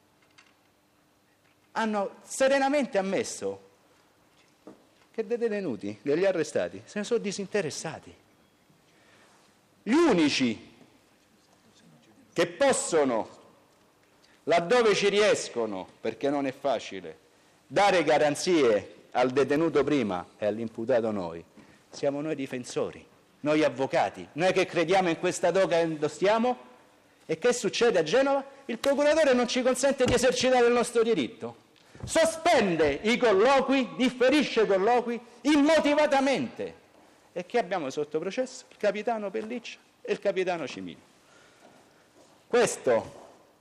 [SPEAKER 1] Hanno serenamente ammesso che dei detenuti, degli arrestati, se ne sono disinteressati. Gli unici che possono, laddove ci riescono, perché non è facile, dare garanzie al detenuto prima e all'imputato noi, siamo noi difensori, noi avvocati, noi che crediamo in questa toga che indossiamo. E che succede a Genova? Il procuratore non ci consente di esercitare il nostro diritto, sospende i colloqui, differisce i colloqui immotivatamente. E chi abbiamo sotto processo? Il capitano Pelliccia e il capitano Cimino. Questo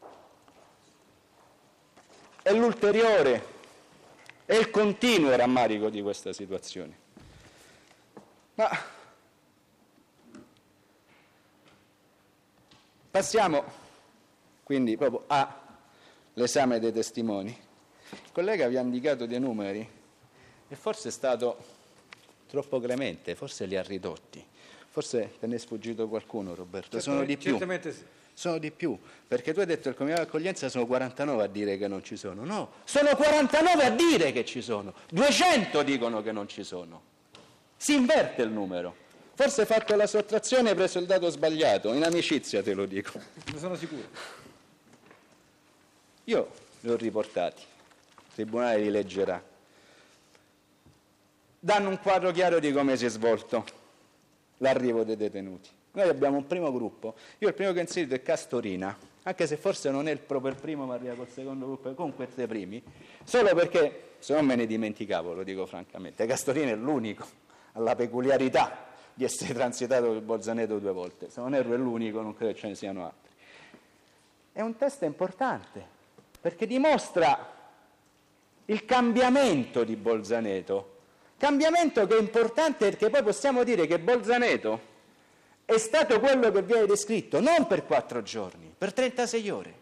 [SPEAKER 1] è l'ulteriore e il continuo rammarico di questa situazione. Ma passiamo quindi proprio all'esame dei testimoni. Il collega vi ha indicato dei numeri e forse è stato troppo clemente, forse li ha ridotti. Forse te ne è sfuggito qualcuno, Roberto. Sono di più.
[SPEAKER 2] Certamente sì.
[SPEAKER 1] Sono di più, perché tu hai detto che il comitato di accoglienza sono 49 a dire che non ci sono. No, sono 49 a dire che ci sono. 200 dicono che non ci sono. Si inverte il numero. Forse hai fatto la sottrazione e hai preso il dato sbagliato. In amicizia te lo dico.
[SPEAKER 2] Ne sono sicuro.
[SPEAKER 1] Io li ho riportati. Il Tribunale li leggerà. Danno un quadro chiaro di come si è svolto l'arrivo dei detenuti. Noi abbiamo un primo gruppo, io il primo che ho inserito è Castorina, anche se forse non è proprio il primo, ma arriva col secondo gruppo, comunque tre primi, solo perché, se non me ne dimenticavo, lo dico francamente, Castorina è l'unico, ha la peculiarità di essere transitato per Bolzaneto 2 volte, se non erro è l'unico, non credo che ce ne siano altri. È un test importante, perché dimostra il cambiamento di Bolzaneto, cambiamento che è importante perché poi possiamo dire che Bolzaneto è stato quello che viene descritto non per 4 giorni, per 36 ore.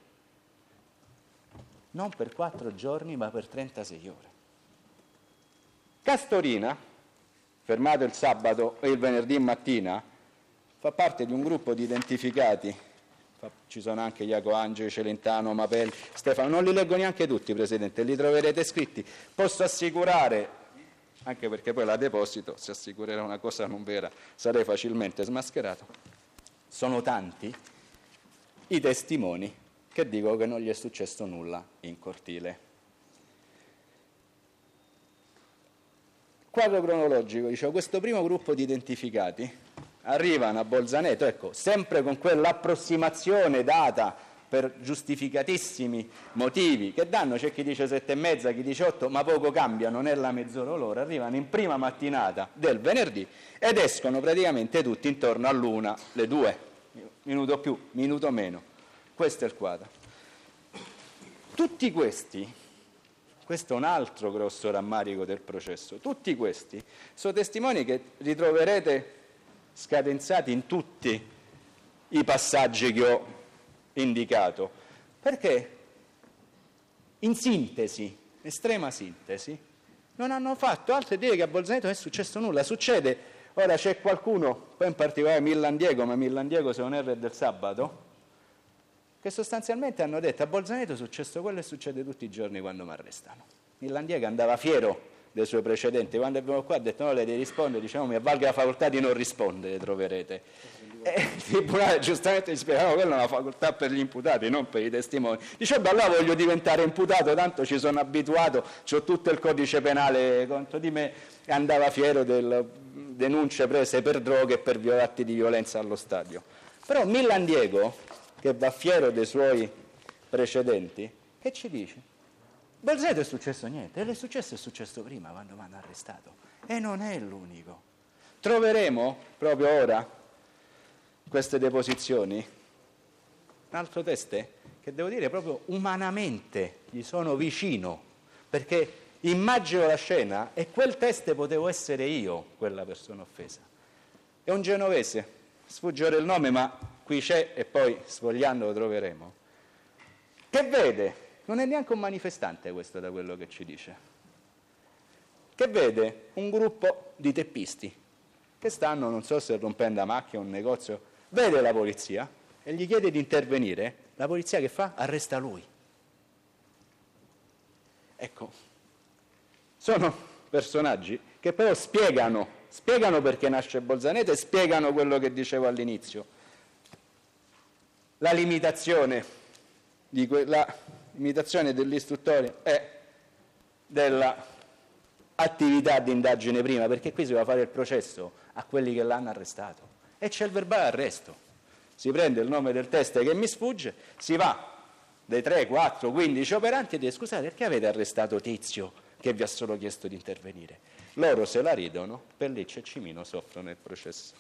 [SPEAKER 1] Non per 4 giorni, ma per 36 ore. Castorina, fermato il sabato e il venerdì mattina, fa parte di un gruppo di identificati. Ci sono anche Iaco Angeli, Celentano, Mapelli, Stefano. Non li leggo neanche tutti, Presidente, li troverete scritti. Posso assicurare, anche perché poi la deposito, se assicurerà una cosa non vera sarei facilmente smascherato, sono tanti i testimoni che dicono che non gli è successo nulla in cortile. Quadro cronologico, dicevo, questo primo gruppo di identificati arrivano a Bolzaneto, ecco, sempre con quell'approssimazione data per giustificatissimi motivi che danno, c'è chi dice 7:30, chi dice 8, ma poco cambia, non è la mezz'ora loro, arrivano in prima mattinata del venerdì ed escono praticamente tutti intorno all'1, le 2, minuto più, minuto meno. Questo è il quadro. Tutti questi, questo è un altro grosso rammarico del processo, tutti questi sono testimoni che ritroverete scadenzati in tutti i passaggi che ho indicato, perché in sintesi, estrema sintesi, non hanno fatto altro che dire che a Bolzaneto non è successo nulla. Succede, ora c'è qualcuno, poi in particolare Millandiego, ma Millandiego se non erro è del Sabato, che sostanzialmente hanno detto a Bolzaneto è successo quello e succede tutti i giorni quando mi arrestano. Millandiego andava fiero dei suoi precedenti, quando è venuto qua ha detto no, lei deve rispondere, diciamo mi avvalga la facoltà di non rispondere, troverete. E il tribunale giustamente gli spiega no, quella è una facoltà per gli imputati, non per i testimoni. Dice beh, allora voglio diventare imputato, tanto ci sono abituato, ho tutto il codice penale contro di me, e andava fiero delle denunce prese per droghe e per atti di violenza allo stadio. Però Millandiego, che va fiero dei suoi precedenti, che ci dice? Bolzaneto è successo niente, è successo prima quando mi hanno arrestato e non è l'unico. Troveremo proprio ora queste deposizioni un altro teste che devo dire proprio umanamente gli sono vicino, perché immagino la scena e quel teste potevo essere io quella persona offesa. È un genovese, sfugge ora il nome ma qui c'è e poi sfogliando lo troveremo, che vede, non è neanche un manifestante questo da quello che ci dice, che vede un gruppo di teppisti che stanno, non so se rompendo la macchina o un negozio, vede la polizia e gli chiede di intervenire, la polizia che fa? Arresta lui. Ecco, sono personaggi che però spiegano perché nasce Bolzaneto e spiegano quello che dicevo all'inizio. La limitazione dell'istruttore e dell'attività di indagine prima, perché qui si va a fare il processo a quelli che l'hanno arrestato e c'è il verbale arresto. Si prende il nome del teste che mi sfugge, si va dai 3, 4, 15 operanti e dice scusate perché avete arrestato Tizio che vi ha solo chiesto di intervenire? Loro se la ridono, Pelliccia e Cimino soffrono il processo.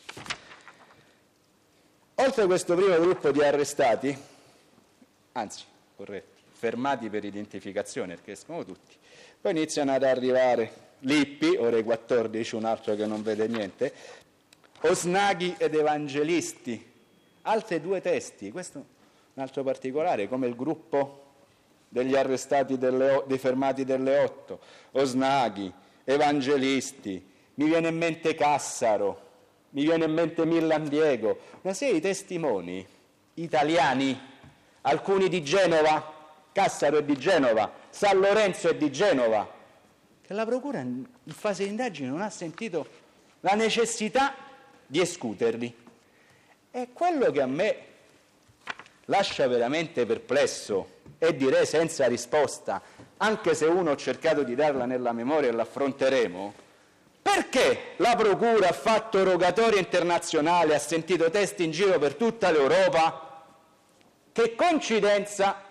[SPEAKER 1] Oltre a questo primo gruppo di arrestati, anzi, corretto, fermati per identificazione, perché escono tutti, poi iniziano ad arrivare Lippi, ore 14, un altro che non vede niente, Osnaghi ed Evangelisti, altri due testi, questo è un altro particolare, come il gruppo degli arrestati dei fermati delle 8, Osnaghi, Evangelisti, mi viene in mente Cassaro, mi viene in mente Millandiego, una serie di testimoni italiani, alcuni di Genova, Cassaro è di Genova, San Lorenzo è di Genova, che la procura in fase di indagine non ha sentito la necessità di escuterli. E quello che a me lascia veramente perplesso e direi senza risposta, anche se uno ho cercato di darla nella memoria e l'affronteremo, perché la procura ha fatto rogatoria internazionale, ha sentito testi in giro per tutta l'Europa, che coincidenza,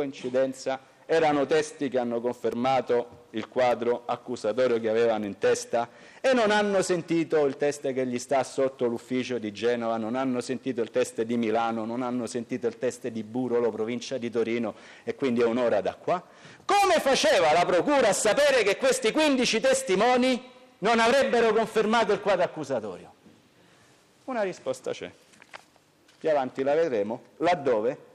[SPEAKER 1] erano testi che hanno confermato il quadro accusatorio che avevano in testa e non hanno sentito il teste che gli sta sotto l'ufficio di Genova, non hanno sentito il teste di Milano, non hanno sentito il teste di Burolo, provincia di Torino, e quindi è un'ora da qua. Come faceva la procura a sapere che questi 15 testimoni non avrebbero confermato il quadro accusatorio? Una risposta c'è, più avanti la vedremo, laddove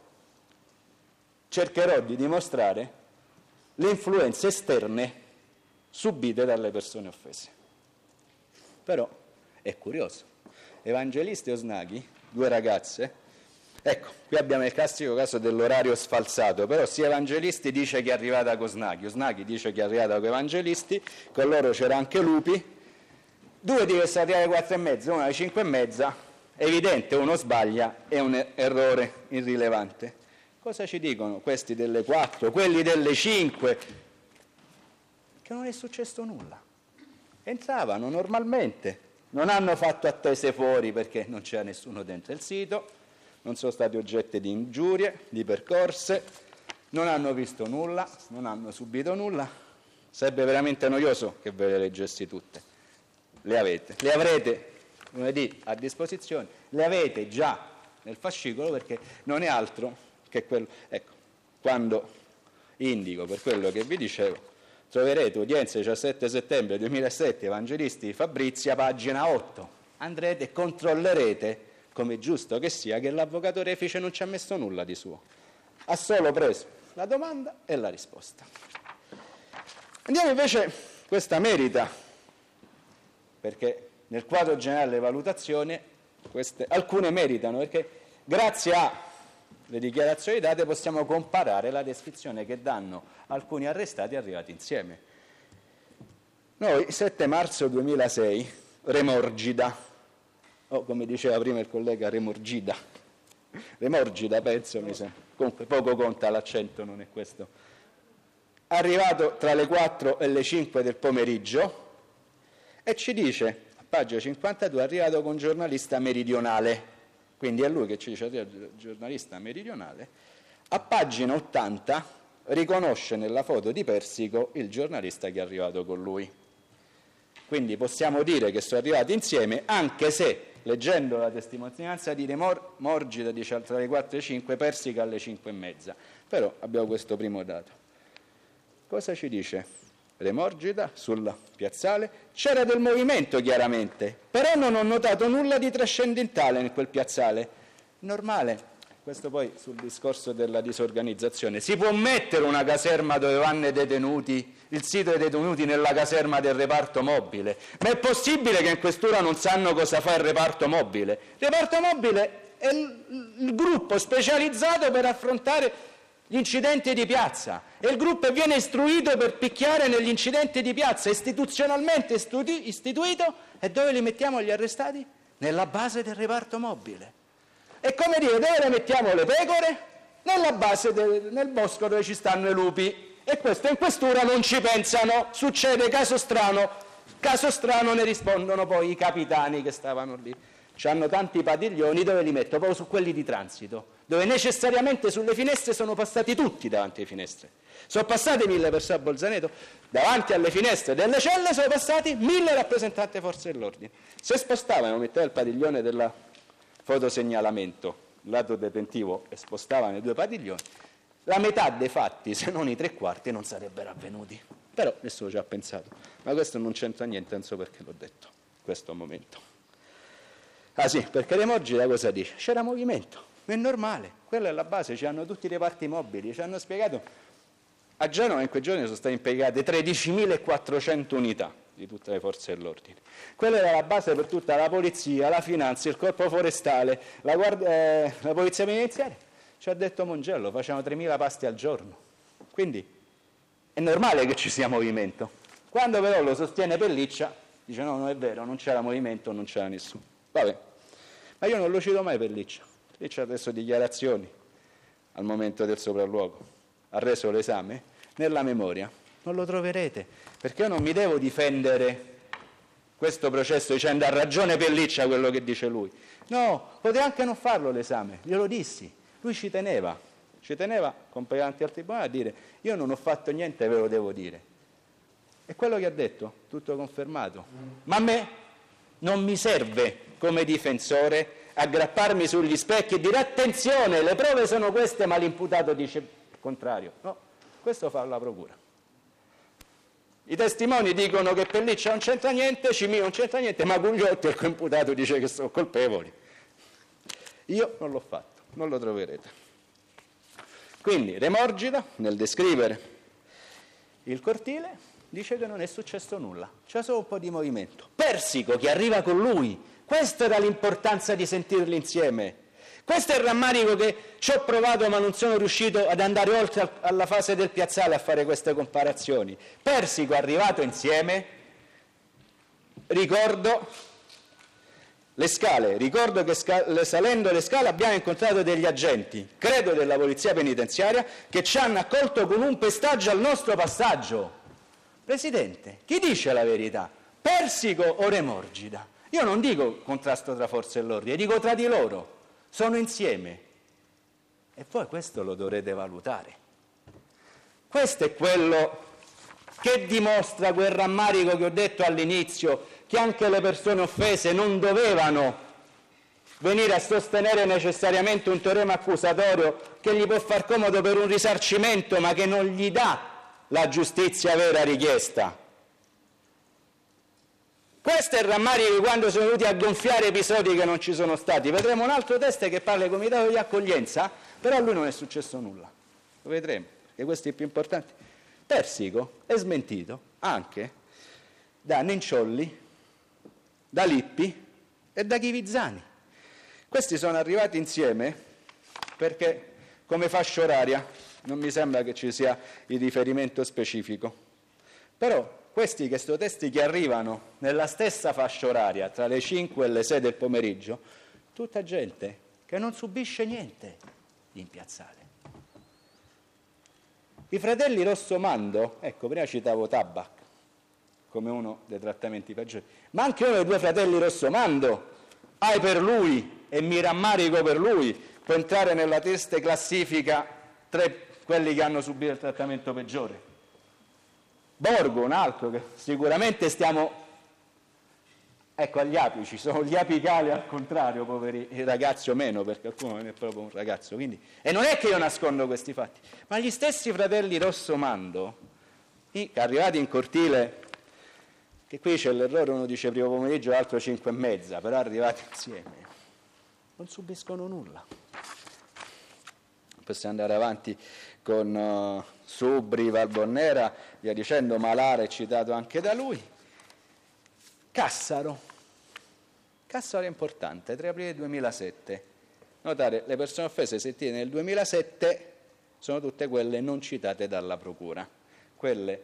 [SPEAKER 1] cercherò di dimostrare le influenze esterne subite dalle persone offese. Però è curioso, Evangelisti e Osnaghi, due ragazze, ecco, qui abbiamo il classico caso dell'orario sfalsato, però sia Evangelisti dice che è arrivata con Osnaghi, Osnaghi dice che è arrivata con Evangelisti, con loro c'era anche Lupi, due dicono che sono arrivate alle 4:30, una alle 5:30, evidente, uno sbaglia, è un errore irrilevante. Cosa ci dicono questi delle 4, quelli delle 5? Che non è successo nulla. Entravano normalmente, non hanno fatto attese fuori perché non c'era nessuno dentro il sito, non sono stati oggetti di ingiurie, di percorse, non hanno visto nulla, non hanno subito nulla. Sarebbe veramente noioso che ve le leggessi tutte. Le avrete lunedì a disposizione, le avete già nel fascicolo perché non è altro che quello. Ecco, quando indico per quello che vi dicevo, troverete udienza 17 settembre 2007, Evangelisti di Fabrizia, pagina 8. andrete e controllerete, come è giusto che sia, che l'avvocato Refice non ci ha messo nulla di suo. Ha solo preso la domanda e la risposta. Andiamo invece, questa merita, perché nel quadro generale delle valutazioni alcune meritano, perché grazie alle dichiarazioni date possiamo comparare la descrizione che danno alcuni arrestati arrivati insieme. Noi, 7 marzo 2006, Remorgida, o come diceva prima il collega Remorgida penso, mi sembra, comunque poco conta l'accento, non è questo, arrivato tra le 4 e le 5 del pomeriggio, e ci dice, a pagina 52, arrivato con giornalista meridionale, quindi è lui che ci dice giornalista meridionale. A pagina 80 riconosce nella foto di Persico il giornalista che è arrivato con lui. Quindi possiamo dire che sono arrivati insieme, anche se, leggendo la testimonianza di Remorgida, dice tra le 4 e le 5, Persico alle 5 e mezza. Però abbiamo questo primo dato. Cosa ci dice Remorgida sul piazzale? C'era del movimento chiaramente, però non ho notato nulla di trascendentale in quel piazzale. Normale. Questo poi sul discorso della disorganizzazione. Si può mettere una caserma dove vanno i detenuti, il sito dei detenuti nella caserma del reparto mobile, ma è possibile che in questura non sanno cosa fa il reparto mobile? Il reparto mobile è il gruppo specializzato per affrontare gli incidenti di piazza, e il gruppo viene istruito per picchiare negli incidenti di piazza, istituzionalmente istituito, e dove li mettiamo gli arrestati? Nella base del reparto mobile. È come dire, dove le mettiamo le pecore? Nella base, nel bosco dove ci stanno i lupi. E questo in questura non ci pensano. Succede caso strano ne rispondono poi i capitani che stavano lì. C'hanno tanti padiglioni, dove li metto? Proprio su quelli di transito, dove necessariamente sulle finestre sono passati tutti davanti alle finestre. Sono passate 1000 persone a Bolzaneto, davanti alle finestre delle celle sono passati 1000 rappresentanti delle forze dell'ordine. Se spostavano, metteva il padiglione della fotosegnalamento, lato detentivo, e spostavano i 2 padiglioni, la metà dei fatti, se non i 3/4, non sarebbero avvenuti. Però nessuno ci ha pensato. Ma questo non c'entra niente, non so perché l'ho detto, in questo momento. Ah sì, perché Remorgida cosa dice? C'era movimento, è normale, quella è la base, ci hanno tutti i reparti mobili, ci hanno spiegato. A Genova in quei giorni sono state impiegate 13.400 unità di tutte le forze dell'ordine. Quella era la base per tutta la polizia, la finanza, il corpo forestale, la polizia penitenziaria. Ci ha detto Mongello, facciamo 3.000 pasti al giorno. Quindi è normale che ci sia movimento. Quando però lo sostiene Pelliccia, dice no, non è vero, non c'era movimento, non c'era nessuno. Vabbè, ma io non lo cito mai Pelliccia. Pelliccia ha adesso dichiarazioni al momento del sopralluogo, ha reso l'esame, nella memoria non lo troverete, perché io non mi devo difendere questo processo dicendo ha ragione Pelliccia quello che dice lui. No, poteva anche non farlo l'esame, glielo dissi, lui ci teneva davanti al tribunale a dire io non ho fatto niente, ve lo devo dire. E quello che ha detto, tutto confermato. Ma a me non mi serve come difensore aggrapparmi sugli specchi e dire attenzione, le prove sono queste, ma l'imputato dice il contrario. No, questo fa la procura. I testimoni dicono che Pelliccia non c'entra niente, Cimino non c'entra niente, ma Gugliotti, il coimputato, dice che sono colpevoli. Io non l'ho fatto, non lo troverete. Quindi Remorgida, nel descrivere il cortile, dice che non è successo nulla, c'è solo un po' di movimento. Persico, che arriva con lui, questa era l'importanza di sentirli insieme. Questo è il rammarico che ci ho provato ma non sono riuscito ad andare oltre alla fase del piazzale a fare queste comparazioni. Persico arrivato insieme, ricordo che salendo le scale abbiamo incontrato degli agenti, credo della polizia penitenziaria, che ci hanno accolto con un pestaggio al nostro passaggio. Presidente, chi dice la verità? Persico o Remorgida? Io non dico contrasto tra forze dell'ordine, dico tra di loro. Sono insieme e voi questo lo dovrete valutare. Questo è quello che dimostra quel rammarico che ho detto all'inizio, che anche le persone offese non dovevano venire a sostenere necessariamente un teorema accusatorio che gli può far comodo per un risarcimento ma che non gli dà la giustizia vera richiesta. Questo è il rammarico di quando sono venuti a gonfiare episodi che non ci sono stati. Vedremo un altro test che parla di comitato di accoglienza, però a lui non è successo nulla. Lo vedremo, perché questo è il più importante. Persico è smentito anche da Nenciolli, da Lippi e da Chivizzani. Questi sono arrivati insieme perché, come fascia oraria, non mi sembra che ci sia il riferimento specifico, però questi testi che arrivano nella stessa fascia oraria, tra le 5 e le 6 del pomeriggio, tutta gente che non subisce niente in piazzale. I fratelli Rossomando, ecco, prima citavo Tabac come uno dei trattamenti peggiori, ma anche uno dei due fratelli Rossomando, ai per lui e mi rammarico per lui, può entrare nella triste classifica tra quelli che hanno subito il trattamento peggiore. Borgo, un altro che sicuramente stiamo, ecco, agli apici, sono gli apicali al contrario, poveri, i ragazzi o meno, perché qualcuno non è proprio un ragazzo, quindi, e non è che io nascondo questi fatti, ma gli stessi fratelli Rossomando, arrivati in cortile, che qui c'è l'errore, uno dice primo pomeriggio, l'altro 5:30, però arrivati insieme, non subiscono nulla. Possiamo andare avanti con Subri, Valbonnera, via dicendo, Malare è citato anche da lui. Cassaro è importante, 3 aprile 2007. Notare, le persone offese sentite nel 2007 sono tutte quelle non citate dalla Procura, quelle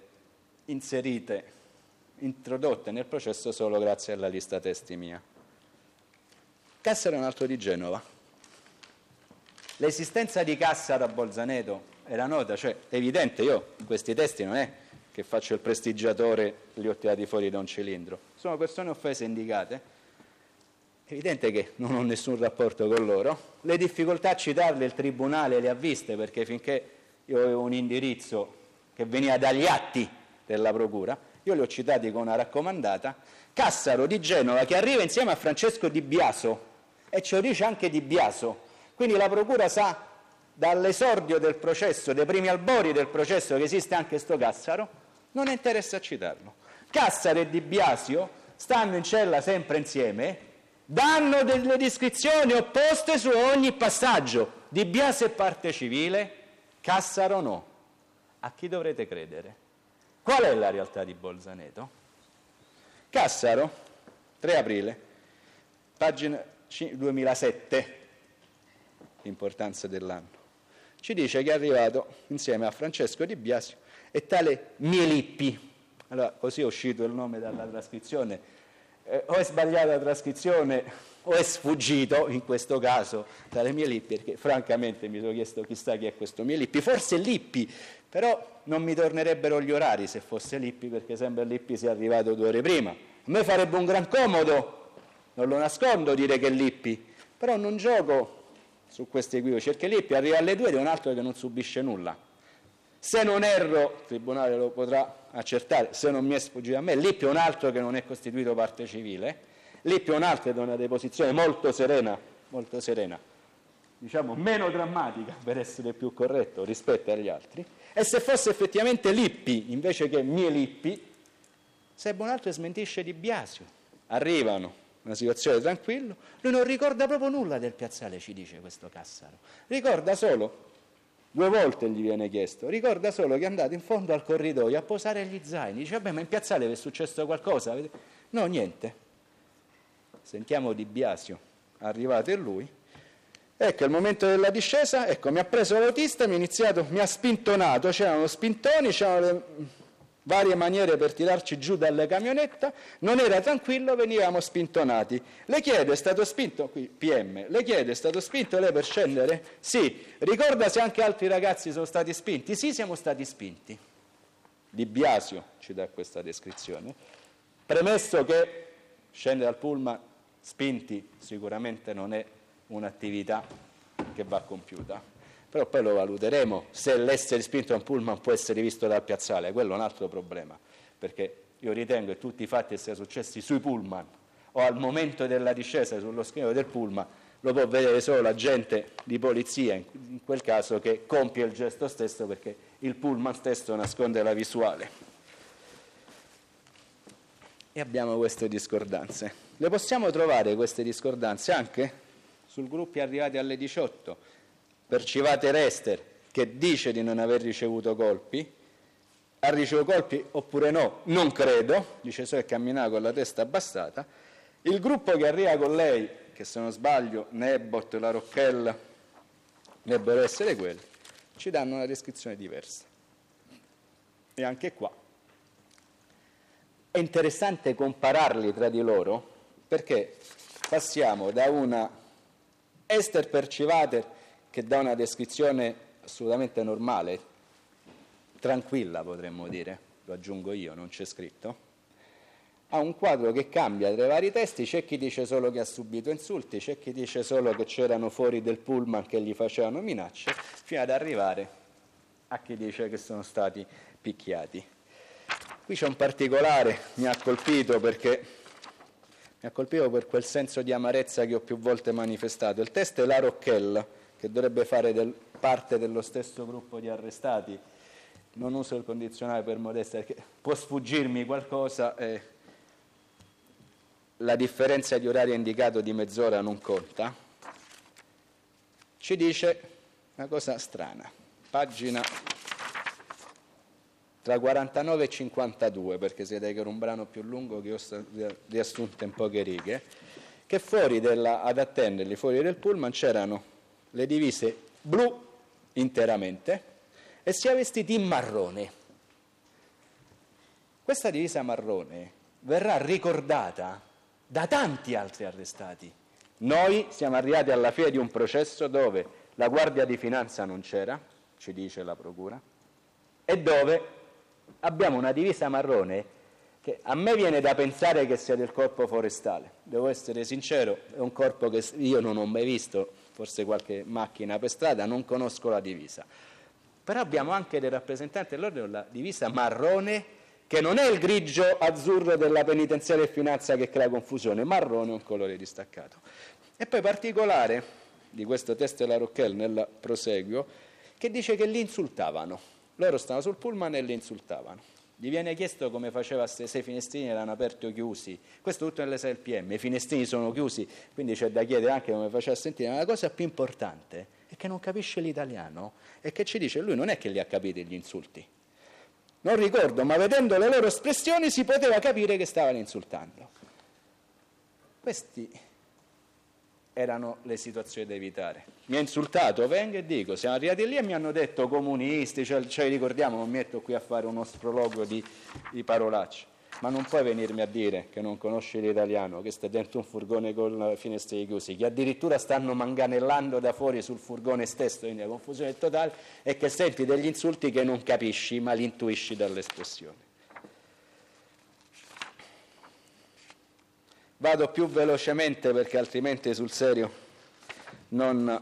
[SPEAKER 1] introdotte nel processo solo grazie alla lista testi mia. Cassaro è un altro di Genova. L'esistenza di Cassaro a Bolzaneto era nota, cioè è evidente, io in questi testi non è che faccio il prestigiatore, li ho tirati fuori da un cilindro, sono persone offese indicate, è evidente che non ho nessun rapporto con loro, le difficoltà a citarle il Tribunale le ha viste, perché finché io avevo un indirizzo che veniva dagli atti della Procura, io li ho citati con una raccomandata. Cassaro di Genova, che arriva insieme a Francesco Di Biaso, e ce lo dice anche Di Biaso, quindi la Procura sa dall'esordio del processo, dei primi albori del processo, che esiste anche sto Cassaro, non interessa citarlo. Cassaro e Di Biasio stanno in cella sempre insieme, danno delle descrizioni opposte su ogni passaggio. Di Biasio è parte civile, Cassaro no. A chi dovrete credere? Qual è la realtà di Bolzaneto? Cassaro, 3 aprile, pagina 2007, l'importanza dell'anno, ci dice che è arrivato insieme a Francesco Di Biasio e tale Mielippi. Allora, così è uscito il nome dalla trascrizione, o è sbagliata la trascrizione o è sfuggito, in questo caso, tale Mielippi, perché francamente mi sono chiesto chissà chi è questo Mielippi, forse Lippi, però non mi tornerebbero gli orari se fosse Lippi, perché sembra Lippi sia arrivato 2 ore prima. A me farebbe un gran comodo, non lo nascondo, dire che è Lippi, però non gioco su questi equivoci, perché Lippi arriva alle 2 ed è un altro che non subisce nulla. Se non erro, il Tribunale lo potrà accertare, se non mi è sfuggito a me, Lippi è un altro che non è costituito parte civile, Lippi è un altro che ha una deposizione molto serena, diciamo meno drammatica per essere più corretto rispetto agli altri, e se fosse effettivamente Lippi invece che Mielippi, sarebbe un altro che smentisce Di Biasio. Arrivano, una situazione tranquilla, lui non ricorda proprio nulla del piazzale, ci dice questo Cassaro, ricorda solo, 2 volte gli viene chiesto, ricorda solo che è andato in fondo al corridoio a posare gli zaini, dice vabbè, ma in piazzale vi è successo qualcosa? No, niente. Sentiamo Di Biasio, arrivato è lui, ecco il momento della discesa, ecco mi ha preso l'autista, mi ha spintonato, c'erano spintoni, c'erano le varie maniere per tirarci giù dalle camionetta, non era tranquillo, venivamo spintonati. Le chiedo, è stato spinto, qui PM, le chiedo, è stato spinto lei per scendere? Sì. Ricorda se anche altri ragazzi sono stati spinti? Sì, siamo stati spinti. Di Biasio ci dà questa descrizione. Premesso che scendere dal pullman spinti sicuramente non è un'attività che va compiuta, però poi lo valuteremo se l'essere spinto da un pullman può essere visto dal piazzale, quello è un altro problema, perché io ritengo che tutti i fatti essere successi sui pullman o al momento della discesa sullo schermo del pullman lo può vedere solo l'agente di polizia, in quel caso che compie il gesto stesso, perché il pullman stesso nasconde la visuale. e abbiamo queste discordanze. Le possiamo trovare queste discordanze anche sul gruppi arrivati alle 18, Percivate Rester, che dice di non aver ricevuto colpi, ha ricevuto colpi oppure no? Non credo, dice solo che camminava con la testa abbassata. Il gruppo che arriva con lei, che se non sbaglio Nebot, la Rocchella, dovrebbero essere quelli, ci danno una descrizione diversa. E anche qua è interessante compararli tra di loro, perché passiamo da una Ester Percivater che dà una descrizione assolutamente normale, tranquilla potremmo dire, lo aggiungo io, non c'è scritto, a un quadro che cambia tra i vari testi. C'è chi dice solo che ha subito insulti, c'è chi dice solo che c'erano fuori del pullman che gli facevano minacce, fino ad arrivare a chi dice che sono stati picchiati. Qui c'è un particolare, mi ha colpito per quel senso di amarezza che ho più volte manifestato. Il testo è la Rocchella, che dovrebbe fare parte dello stesso gruppo di arrestati. Non uso il condizionale per modestia perché può sfuggirmi qualcosa, la differenza di orario indicato di mezz'ora non conta. Ci dice una cosa strana, pagina tra 49 e 52, perché si vede che era un brano più lungo che ho riassunto in poche righe, che fuori ad attenderli, fuori del pullman, c'erano le divise blu interamente e si è vestiti in marrone. Questa divisa marrone verrà ricordata da tanti altri arrestati. Noi siamo arrivati alla fine di un processo dove la Guardia di Finanza non c'era, ci dice la Procura, e dove abbiamo una divisa marrone che a me viene da pensare che sia del corpo forestale. Devo essere sincero, è un corpo che io non ho mai visto, forse qualche macchina per strada, non conosco la divisa. Però abbiamo anche dei rappresentanti dell'ordine con la divisa marrone, che non è il grigio azzurro della penitenziaria e finanza che crea confusione, marrone è un colore distaccato. E poi particolare di questo testo della Rocchella nel proseguio, che dice che li insultavano. Loro stavano sul pullman e li insultavano. Gli viene chiesto come faceva se i finestrini erano aperti o chiusi. Questo tutto nelle 6 del PM, i finestrini sono chiusi, quindi c'è da chiedere anche come faceva a sentire. Ma la cosa più importante è che non capisce l'italiano e che ci dice, lui non è che li ha capiti gli insulti. Non ricordo, ma vedendo le loro espressioni si poteva capire che stavano insultando. Questi erano le situazioni da evitare. Mi ha insultato, vengo e dico, siamo arrivati lì e mi hanno detto comunisti, cioè ricordiamo, non mi metto qui a fare uno sproloquio di parolacce, ma non puoi venirmi a dire che non conosci l'italiano, che stai dentro un furgone con i finestrini chiusi, che addirittura stanno manganellando da fuori sul furgone stesso, quindi la confusione è totale, e che senti degli insulti che non capisci, ma li intuisci dall'espressione. Vado più velocemente perché altrimenti sul serio non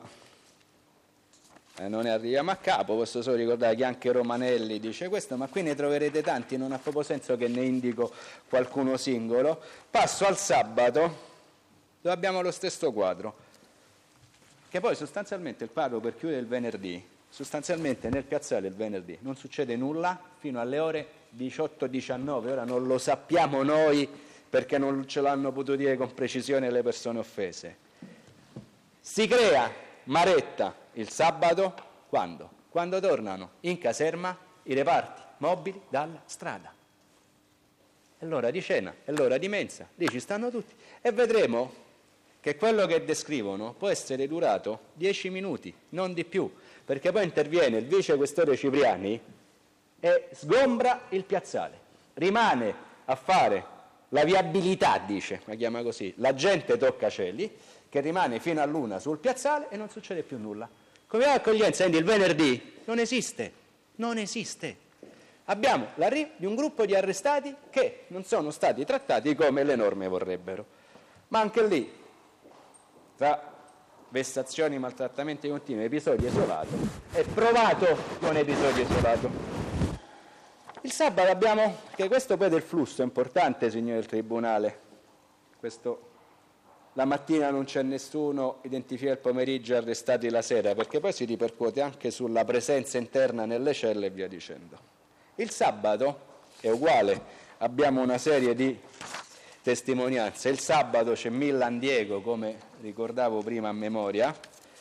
[SPEAKER 1] ne arriviamo a capo. Posso solo ricordare che anche Romanelli dice questo, ma qui ne troverete tanti, non ha proprio senso che ne indico qualcuno singolo. Passo al sabato, dove abbiamo lo stesso quadro, che poi sostanzialmente il quadro per chiudere il venerdì, sostanzialmente nel piazzale il venerdì non succede nulla fino alle ore 18-19, ora non lo sappiamo noi, perché non ce l'hanno potuto dire con precisione le persone offese. Si crea Maretta il sabato, quando? Quando tornano in caserma i reparti mobili dalla strada. È l'ora di cena, è l'ora di mensa, lì ci stanno tutti. E vedremo che quello che descrivono può essere durato 10 minuti, non di più, perché poi interviene il vicequestore Cipriani e sgombra il piazzale. Rimane a fare la viabilità, dice, la chiama così, la gente tocca cieli, che rimane fino all'una sul piazzale e non succede più nulla. Come accoglienza, il venerdì non esiste, non esiste. Abbiamo l'arrivo di un gruppo di arrestati che non sono stati trattati come le norme vorrebbero. Ma anche lì, tra vessazioni, maltrattamenti continui, episodio isolato, è provato non episodio isolato. Il sabato abbiamo, che questo poi del flusso è importante, signori del Tribunale, questo, la mattina non c'è nessuno, identifica il pomeriggio, arrestati la sera, perché poi si ripercuote anche sulla presenza interna nelle celle e via dicendo. Il sabato è uguale, abbiamo una serie di testimonianze. Il sabato c'è Milan Diego, come ricordavo prima a memoria,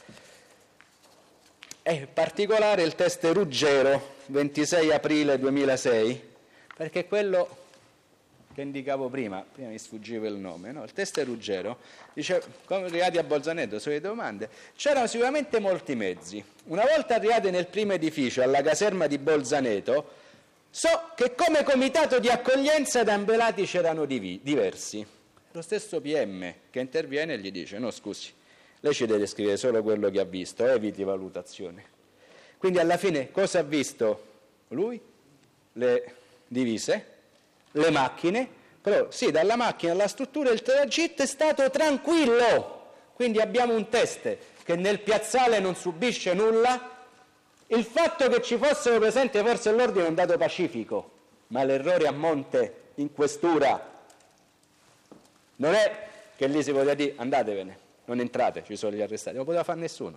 [SPEAKER 1] e in particolare il test Ruggero, 26 aprile 2006, perché è quello che indicavo prima mi sfuggiva il nome, no? Il test Ruggero dice, come arrivati a Bolzaneto, sulle domande, c'erano sicuramente molti mezzi. Una volta arrivati nel primo edificio, alla caserma di Bolzaneto, so che come comitato di accoglienza da Ambelati c'erano diversi. Lo stesso PM che interviene gli dice, no scusi, lei ci deve scrivere solo quello che ha visto, eviti valutazione. Quindi alla fine cosa ha visto lui? Le divise, le macchine, però sì, dalla macchina alla struttura il tragitto è stato tranquillo. Quindi abbiamo un test che nel piazzale non subisce nulla. Il fatto che ci fossero presenti le forze dell'ordine è un dato pacifico, ma l'errore a monte in questura non è che lì si poteva dire andatevene, non entrate, ci sono gli arrestati, non poteva fare nessuno.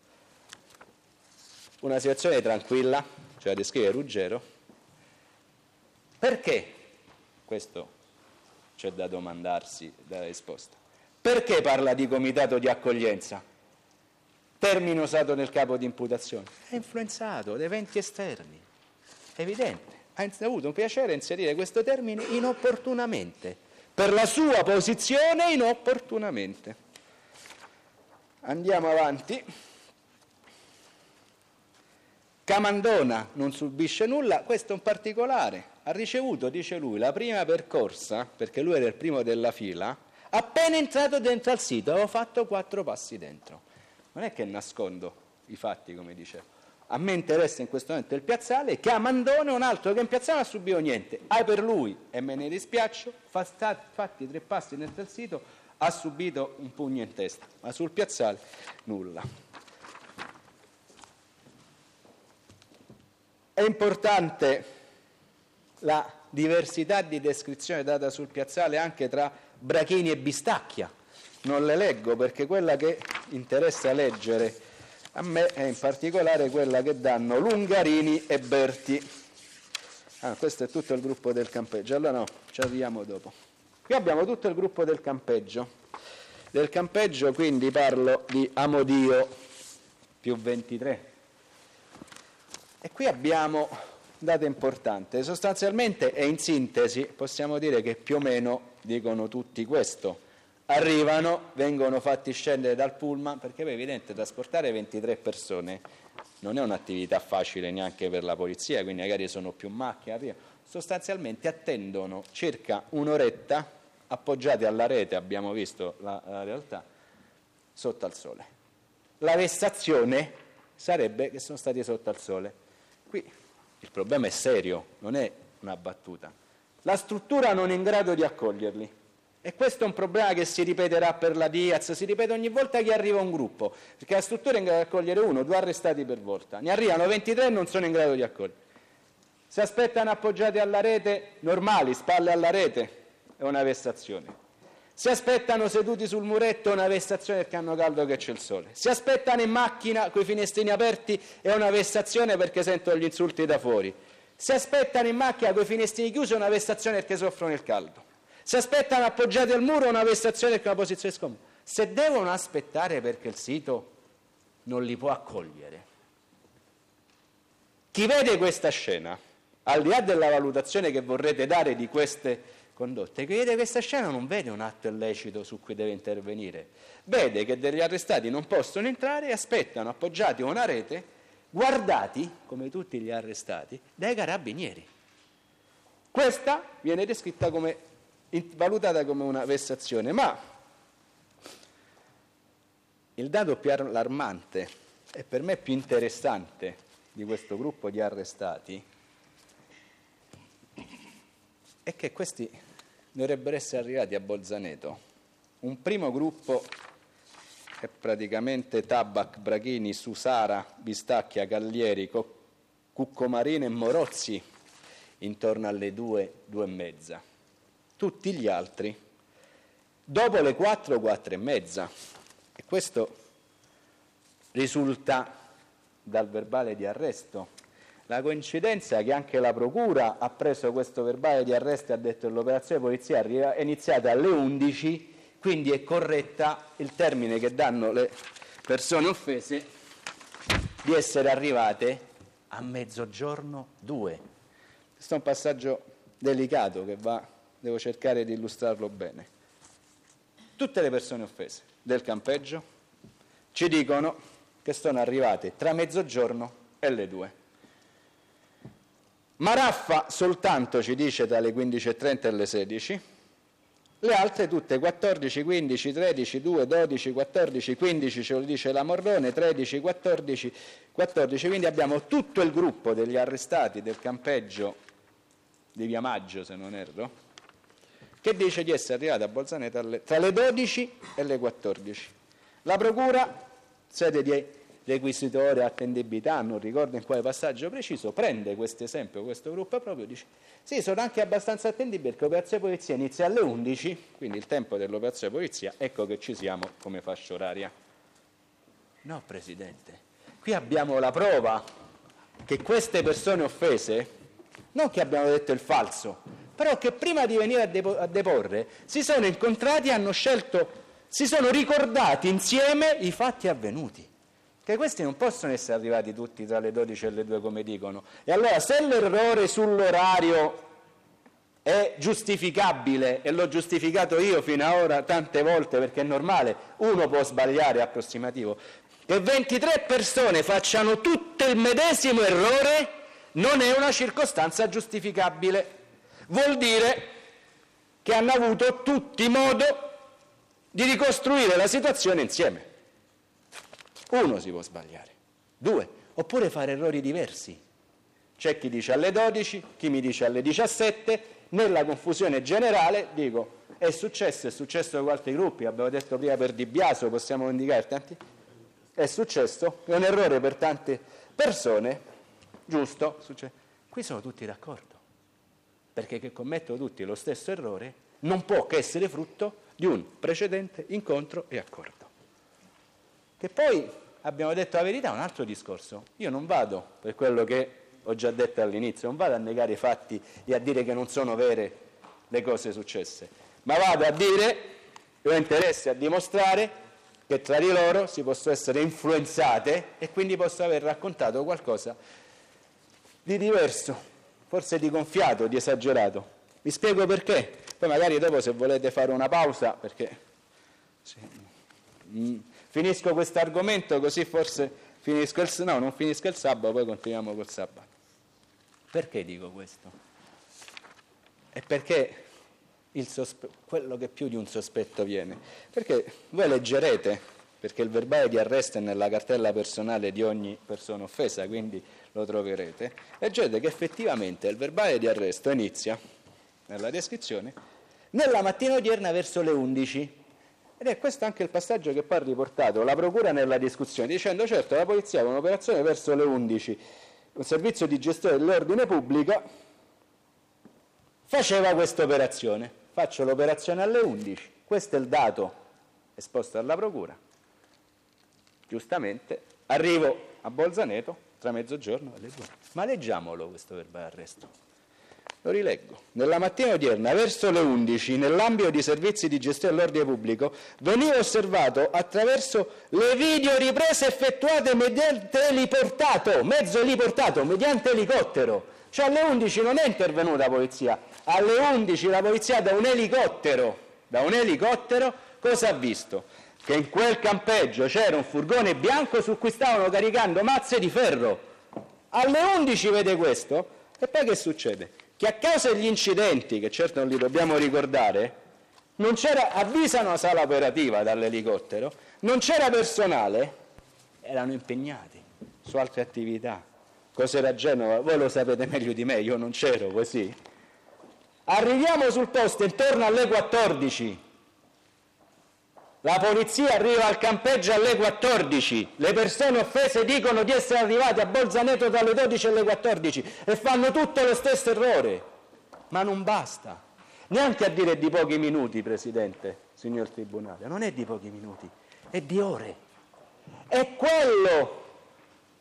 [SPEAKER 1] Una situazione tranquilla, cioè descrive Ruggero. Perché? Questo c'è da domandarsi, da risposta. Perché parla di comitato di accoglienza? Termine usato nel capo di imputazione. È influenzato da eventi esterni, evidente. Ha avuto un piacere inserire questo termine inopportunamente, per la sua posizione inopportunamente. Andiamo avanti. Camandona non subisce nulla, questo è un particolare. Ha ricevuto, dice lui, la prima percorsa, perché lui era il primo della fila, appena entrato dentro al sito, avevo fatto 4 passi dentro. Non è che nascondo i fatti, come dicevo. A me interessa in questo momento il piazzale, Camandona è un altro che in piazzale non ha subito niente. Per lui, e me ne dispiaccio, fatti 3 passi dentro al sito, ha subito un pugno in testa, ma sul piazzale nulla. È importante la diversità di descrizione data sul piazzale anche tra Brachini e Bistacchia. Non le leggo perché quella che interessa leggere a me è in particolare quella che danno Lungarini e Berti. Questo è tutto il gruppo del campeggio. Allora no, ci arriviamo dopo. Qui abbiamo tutto il gruppo del campeggio. Del campeggio quindi parlo di Amodio più 23. E qui abbiamo un dato importante, sostanzialmente e in sintesi possiamo dire che più o meno dicono tutti questo. Arrivano, vengono fatti scendere dal pullman, perché è evidente trasportare 23 persone non è un'attività facile neanche per la polizia, quindi magari sono più macchine, arrivano. Sostanzialmente attendono circa un'oretta appoggiati alla rete, abbiamo visto la realtà, sotto al sole. La vessazione sarebbe che sono stati sotto al sole. Qui il problema è serio, non è una battuta. La struttura non è in grado di accoglierli e questo è un problema che si ripeterà per la Diaz, si ripete ogni volta che arriva un gruppo, perché la struttura è in grado di accogliere 1, 2 arrestati per volta, ne arrivano 23 e non sono in grado di accogliere. Si aspettano appoggiati alla rete normali, spalle alla rete, è una vessazione. Si aspettano seduti sul muretto, è una vessazione perché hanno caldo che c'è il sole. Si aspettano in macchina con i finestrini aperti, è una vessazione perché sentono gli insulti da fuori. Si aspettano in macchina con i finestrini chiusi, è una vessazione perché soffrono il caldo. Si aspettano appoggiati al muro, è una vessazione perché è una posizione scomoda. Se devono aspettare perché il sito non li può accogliere, chi vede questa scena, al di là della valutazione che vorrete dare di queste condotte, chi vede questa scena non vede un atto illecito su cui deve intervenire, vede che degli arrestati non possono entrare e aspettano appoggiati a una rete, guardati, come tutti gli arrestati, dai carabinieri. Questa viene descritta come, valutata come una vessazione, ma il dato più allarmante e per me più interessante di questo gruppo di arrestati è che questi dovrebbero essere arrivati a Bolzaneto. Un primo gruppo è praticamente Tabac, Brachini, Susara, Bistacchia, Gallieri, Cuccomarino e Morozzi intorno alle 2, 2:30. Tutti gli altri dopo le 4, 4:30. E questo risulta dal verbale di arresto. La coincidenza è che anche la Procura ha preso questo verbale di arresto e ha detto che l'operazione di polizia è iniziata alle 11, quindi è corretta il termine che danno le persone offese di essere arrivate a 12:02. Questo è un passaggio delicato che devo cercare di illustrarlo bene. Tutte le persone offese del campeggio ci dicono che sono arrivate tra mezzogiorno e le 2. Maraffa soltanto ci dice tra le 15:30 e le 16, le altre tutte 14, 15, 13, 2, 12, 14, 15 ce lo dice la Morrone, 13, 14, 14, quindi abbiamo tutto il gruppo degli arrestati del campeggio di Via Maggio, se non erro, che dice di essere arrivato a Bolzaneto tra le 12 e le 14. La Procura, sede di requisitore, attendibilità, non ricordo in quale passaggio preciso, prende questo esempio, questo gruppo proprio, dice sì, sono anche abbastanza attendibili perché l'operazione polizia inizia alle 11, quindi il tempo dell'operazione polizia, ecco che ci siamo come fascia oraria. No, Presidente, qui abbiamo la prova che queste persone offese, non che abbiamo detto il falso, però che prima di venire a deporre si sono incontrati e hanno scelto, si sono ricordati insieme i fatti avvenuti. Che questi non possono essere arrivati tutti tra le 12 e le 2 come dicono. E allora se l'errore sull'orario è giustificabile, e l'ho giustificato io fino ad ora tante volte perché è normale, uno può sbagliare approssimativo, che 23 persone facciano tutte il medesimo errore non è una circostanza giustificabile. Vuol dire che hanno avuto tutti modo di ricostruire la situazione insieme. Uno si può sbagliare, 2, oppure fare errori diversi. C'è chi dice alle 12, chi mi dice alle 17, nella confusione generale dico è successo con altri gruppi, abbiamo detto prima per Di Biasio, possiamo indicare tanti, è successo, è un errore per tante persone, giusto, qui sono tutti d'accordo, perché che commettono tutti lo stesso errore non può che essere frutto di un precedente incontro e accordo. Che poi abbiamo detto la verità, è un altro discorso. Io non vado, per quello che ho già detto all'inizio, non vado a negare i fatti e a dire che non sono vere le cose successe, ma vado a dire, che ho interesse a dimostrare che tra di loro si possono essere influenzate e quindi posso aver raccontato qualcosa di diverso, forse di gonfiato, di esagerato. Vi spiego perché, poi magari dopo se volete fare una pausa, perché finisco questo argomento così forse non finisco il sabato, poi continuiamo col sabato. Perché dico questo? È perché quello che più di un sospetto viene. Perché voi leggerete, perché il verbale di arresto è nella cartella personale di ogni persona offesa, quindi lo troverete, leggete che effettivamente il verbale di arresto inizia, nella descrizione, nella mattina odierna verso le 11. Ed è questo anche il passaggio che poi ha riportato la Procura nella discussione, dicendo certo la polizia con un'operazione verso le 11, un servizio di gestione dell'ordine pubblico, faceva questa operazione. Faccio l'operazione alle 11, questo è il dato esposto dalla Procura. Giustamente arrivo a Bolzaneto tra mezzogiorno e le 2. Ma leggiamolo questo verbale d'arresto. Lo rileggo. Nella mattina odierna, verso le 11, nell'ambito di servizi di gestione dell'ordine pubblico, veniva osservato attraverso le videoriprese effettuate mediante eliportato, mezzo eliportato, mediante elicottero. Cioè alle 11 non è intervenuta la polizia, alle 11 la polizia da un elicottero cosa ha visto? Che in quel campeggio c'era un furgone bianco su cui stavano caricando mazze di ferro. Alle 11 vede questo e poi che succede? Che a causa degli incidenti, che certo non li dobbiamo ricordare, non c'era, avvisano la sala operativa dall'elicottero, non c'era personale, erano impegnati su altre attività. Cos'era Genova? Voi lo sapete meglio di me, io non c'ero così. Arriviamo sul posto intorno alle 14. La polizia arriva al campeggio alle 14, le persone offese dicono di essere arrivate a Bolzaneto tra le 12 e le 14 e fanno tutto lo stesso errore. Ma non basta, neanche a dire di pochi minuti, Presidente, signor Tribunale, non è di pochi minuti, è di ore. È quello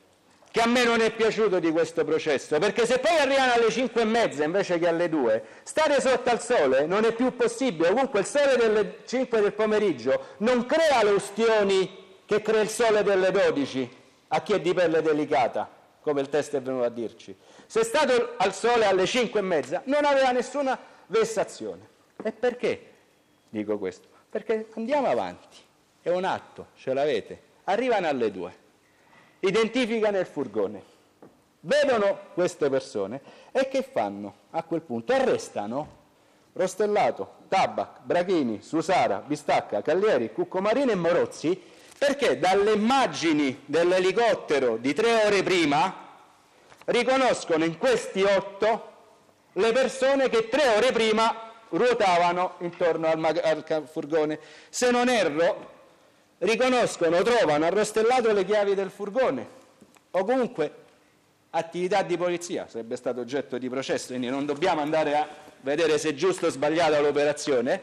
[SPEAKER 1] che a me non è piaciuto di questo processo, perché se poi arrivano alle 5:30 invece che alle 2, stare sotto al sole non è più possibile. Comunque il sole delle 5 del pomeriggio non crea le ustioni che crea il sole delle 12 a chi è di pelle delicata, come il test è venuto a dirci. Se è stato al sole alle 5:30 non aveva nessuna vessazione. E perché dico questo? Perché andiamo avanti, è un atto, ce l'avete, arrivano alle 2. Identificano il furgone, vedono queste persone e che fanno a quel punto? Arrestano Rostellato, Tabac, Brachini, Susara, Bistacca, Callieri, Cuccomarini e Morozzi, perché dalle immagini dell'elicottero di 3 ore prima riconoscono in questi 8 le persone che 3 ore prima ruotavano intorno al furgone. Se non erro, riconoscono, trovano arrostellato le chiavi del furgone o comunque attività di polizia, sarebbe stato oggetto di processo, quindi non dobbiamo andare a vedere se è giusto o sbagliata l'operazione.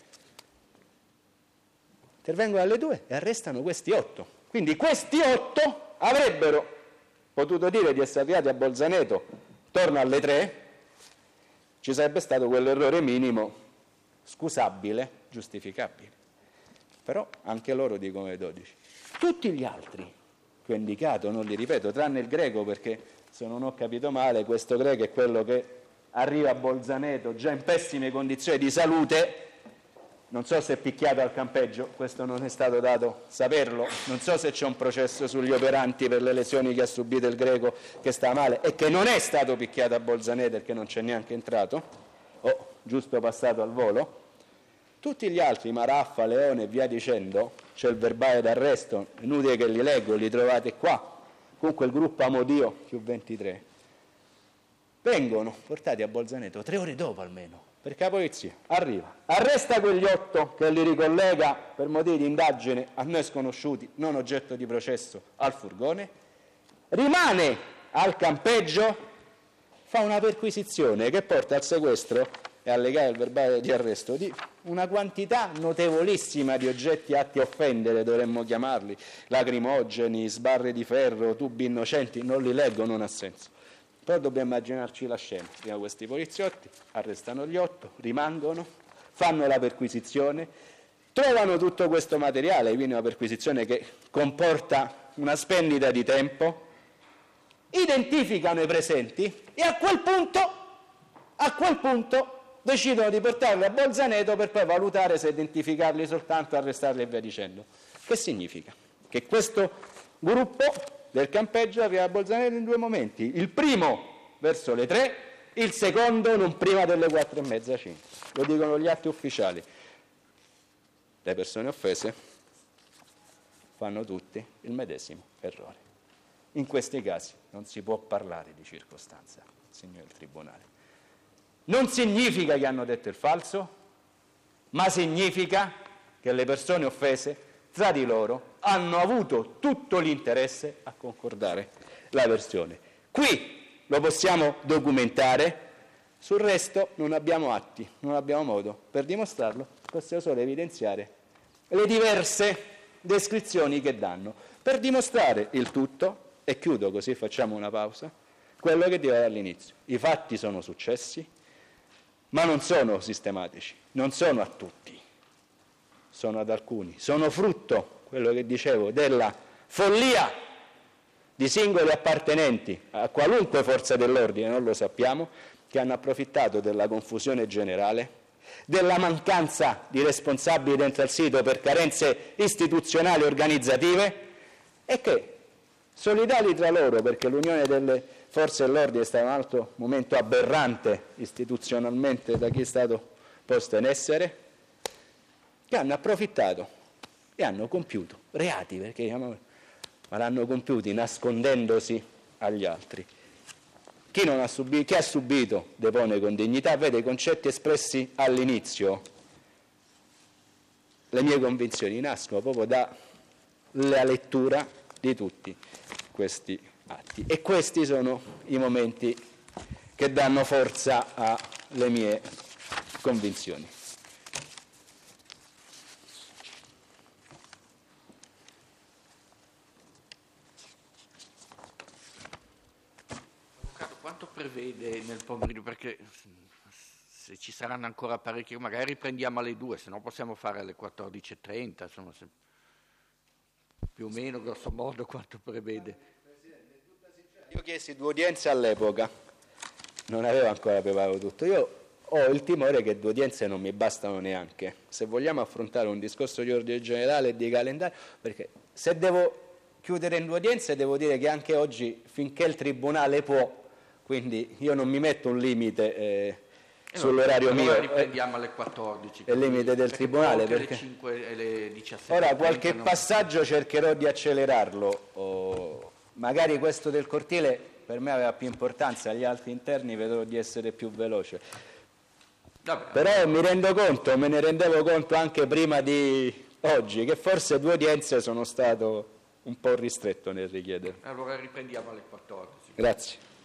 [SPEAKER 1] Intervengono alle 2 e arrestano questi 8. Quindi questi 8 avrebbero potuto dire di essere arrivati a Bolzaneto torno alle 3, ci sarebbe stato quell'errore minimo scusabile, giustificabile. Però anche loro dicono le 12. Tutti gli altri che ho indicato, non li ripeto, tranne il greco, perché se non ho capito male questo greco è quello che arriva a Bolzaneto già in pessime condizioni di salute, non so se è picchiato al campeggio, questo non è stato dato saperlo, non so se c'è un processo sugli operanti per le lesioni che ha subito il greco che sta male e che non è stato picchiato a Bolzaneto perché non c'è neanche entrato, o giusto passato al volo. Tutti gli altri, Maraffa, Leone e via dicendo, c'è il verbale d'arresto, è inutile che li leggo, li trovate qua, comunque il gruppo Amodio più 23, vengono portati a Bolzaneto 3 ore dopo almeno, perché la polizia arriva, arresta quegli 8 che li ricollega per motivi di indagine a noi sconosciuti, non oggetto di processo, al furgone, rimane al campeggio, fa una perquisizione che porta al sequestro e a legare il verbale di arresto di una quantità notevolissima di oggetti atti a offendere, dovremmo chiamarli, lacrimogeni, sbarre di ferro, tubi innocenti, non li leggo, non ha senso. Però dobbiamo immaginarci la scena. Prima questi poliziotti arrestano gli 8, rimangono, fanno la perquisizione, trovano tutto questo materiale, quindi una perquisizione che comporta una spendita di tempo, identificano i presenti e a quel punto decidono di portarli a Bolzaneto per poi valutare se identificarli soltanto, arrestarli e via dicendo. Che significa? Che questo gruppo del campeggio arriva a Bolzaneto in 2 momenti, il primo verso le 3, il secondo non prima delle 4:30, 5. Lo dicono gli atti ufficiali. Le persone offese fanno tutti il medesimo errore. In questi casi non si può parlare di circostanza, signor Tribunale. Non significa che hanno detto il falso, ma significa che le persone offese tra di loro hanno avuto tutto l'interesse a concordare la versione. Qui lo possiamo documentare, sul resto non abbiamo atti, non abbiamo modo per dimostrarlo, possiamo solo evidenziare le diverse descrizioni che danno, per dimostrare il tutto, e chiudo così facciamo una pausa, quello che dicevo all'inizio. I fatti sono successi, ma non sono sistematici, non sono a tutti, sono ad alcuni, sono frutto, quello che dicevo, della follia di singoli appartenenti a qualunque forza dell'ordine, non lo sappiamo, che hanno approfittato della confusione generale, della mancanza di responsabili dentro al sito per carenze istituzionali e organizzative e che, solidali tra loro, perché l'unione delle forze dell'ordine è stato un altro momento aberrante istituzionalmente da chi è stato posto in essere, che hanno approfittato e hanno compiuto reati, perché ma l'hanno compiuti nascondendosi agli altri. Chi ha subito depone con dignità, vede i concetti espressi all'inizio. Le mie convinzioni nascono proprio dalla lettura di tutti questi atti e questi sono i momenti che danno forza alle mie convinzioni.
[SPEAKER 3] prevede nel pomeriggio? Perché se ci saranno ancora parecchi, magari riprendiamo alle 2, se no possiamo fare alle 14:30, insomma, più o meno, grosso modo, quanto prevede.
[SPEAKER 1] Io chiesi 2 udienze all'epoca, non avevo ancora preparato tutto. Io ho il timore che 2 udienze non mi bastano neanche, se vogliamo affrontare un discorso di ordine generale e di calendario, perché se devo chiudere in 2 udienze devo dire che anche oggi, finché il Tribunale può, quindi io non mi metto un limite sull'orario mio.
[SPEAKER 3] Allora riprendiamo alle 14.
[SPEAKER 1] È il limite del Tribunale.
[SPEAKER 3] Perché le 5 e le 17.
[SPEAKER 1] Ora qualche passaggio cercherò di accelerarlo, magari questo del cortile per me aveva più importanza, agli altri interni vedrò di essere più veloce.
[SPEAKER 3] Vabbè.
[SPEAKER 1] Però me ne rendevo conto anche prima di oggi, che forse 2 udienze sono stato un po' ristretto nel richiedere.
[SPEAKER 3] Allora riprendiamo alle 14.
[SPEAKER 1] Grazie.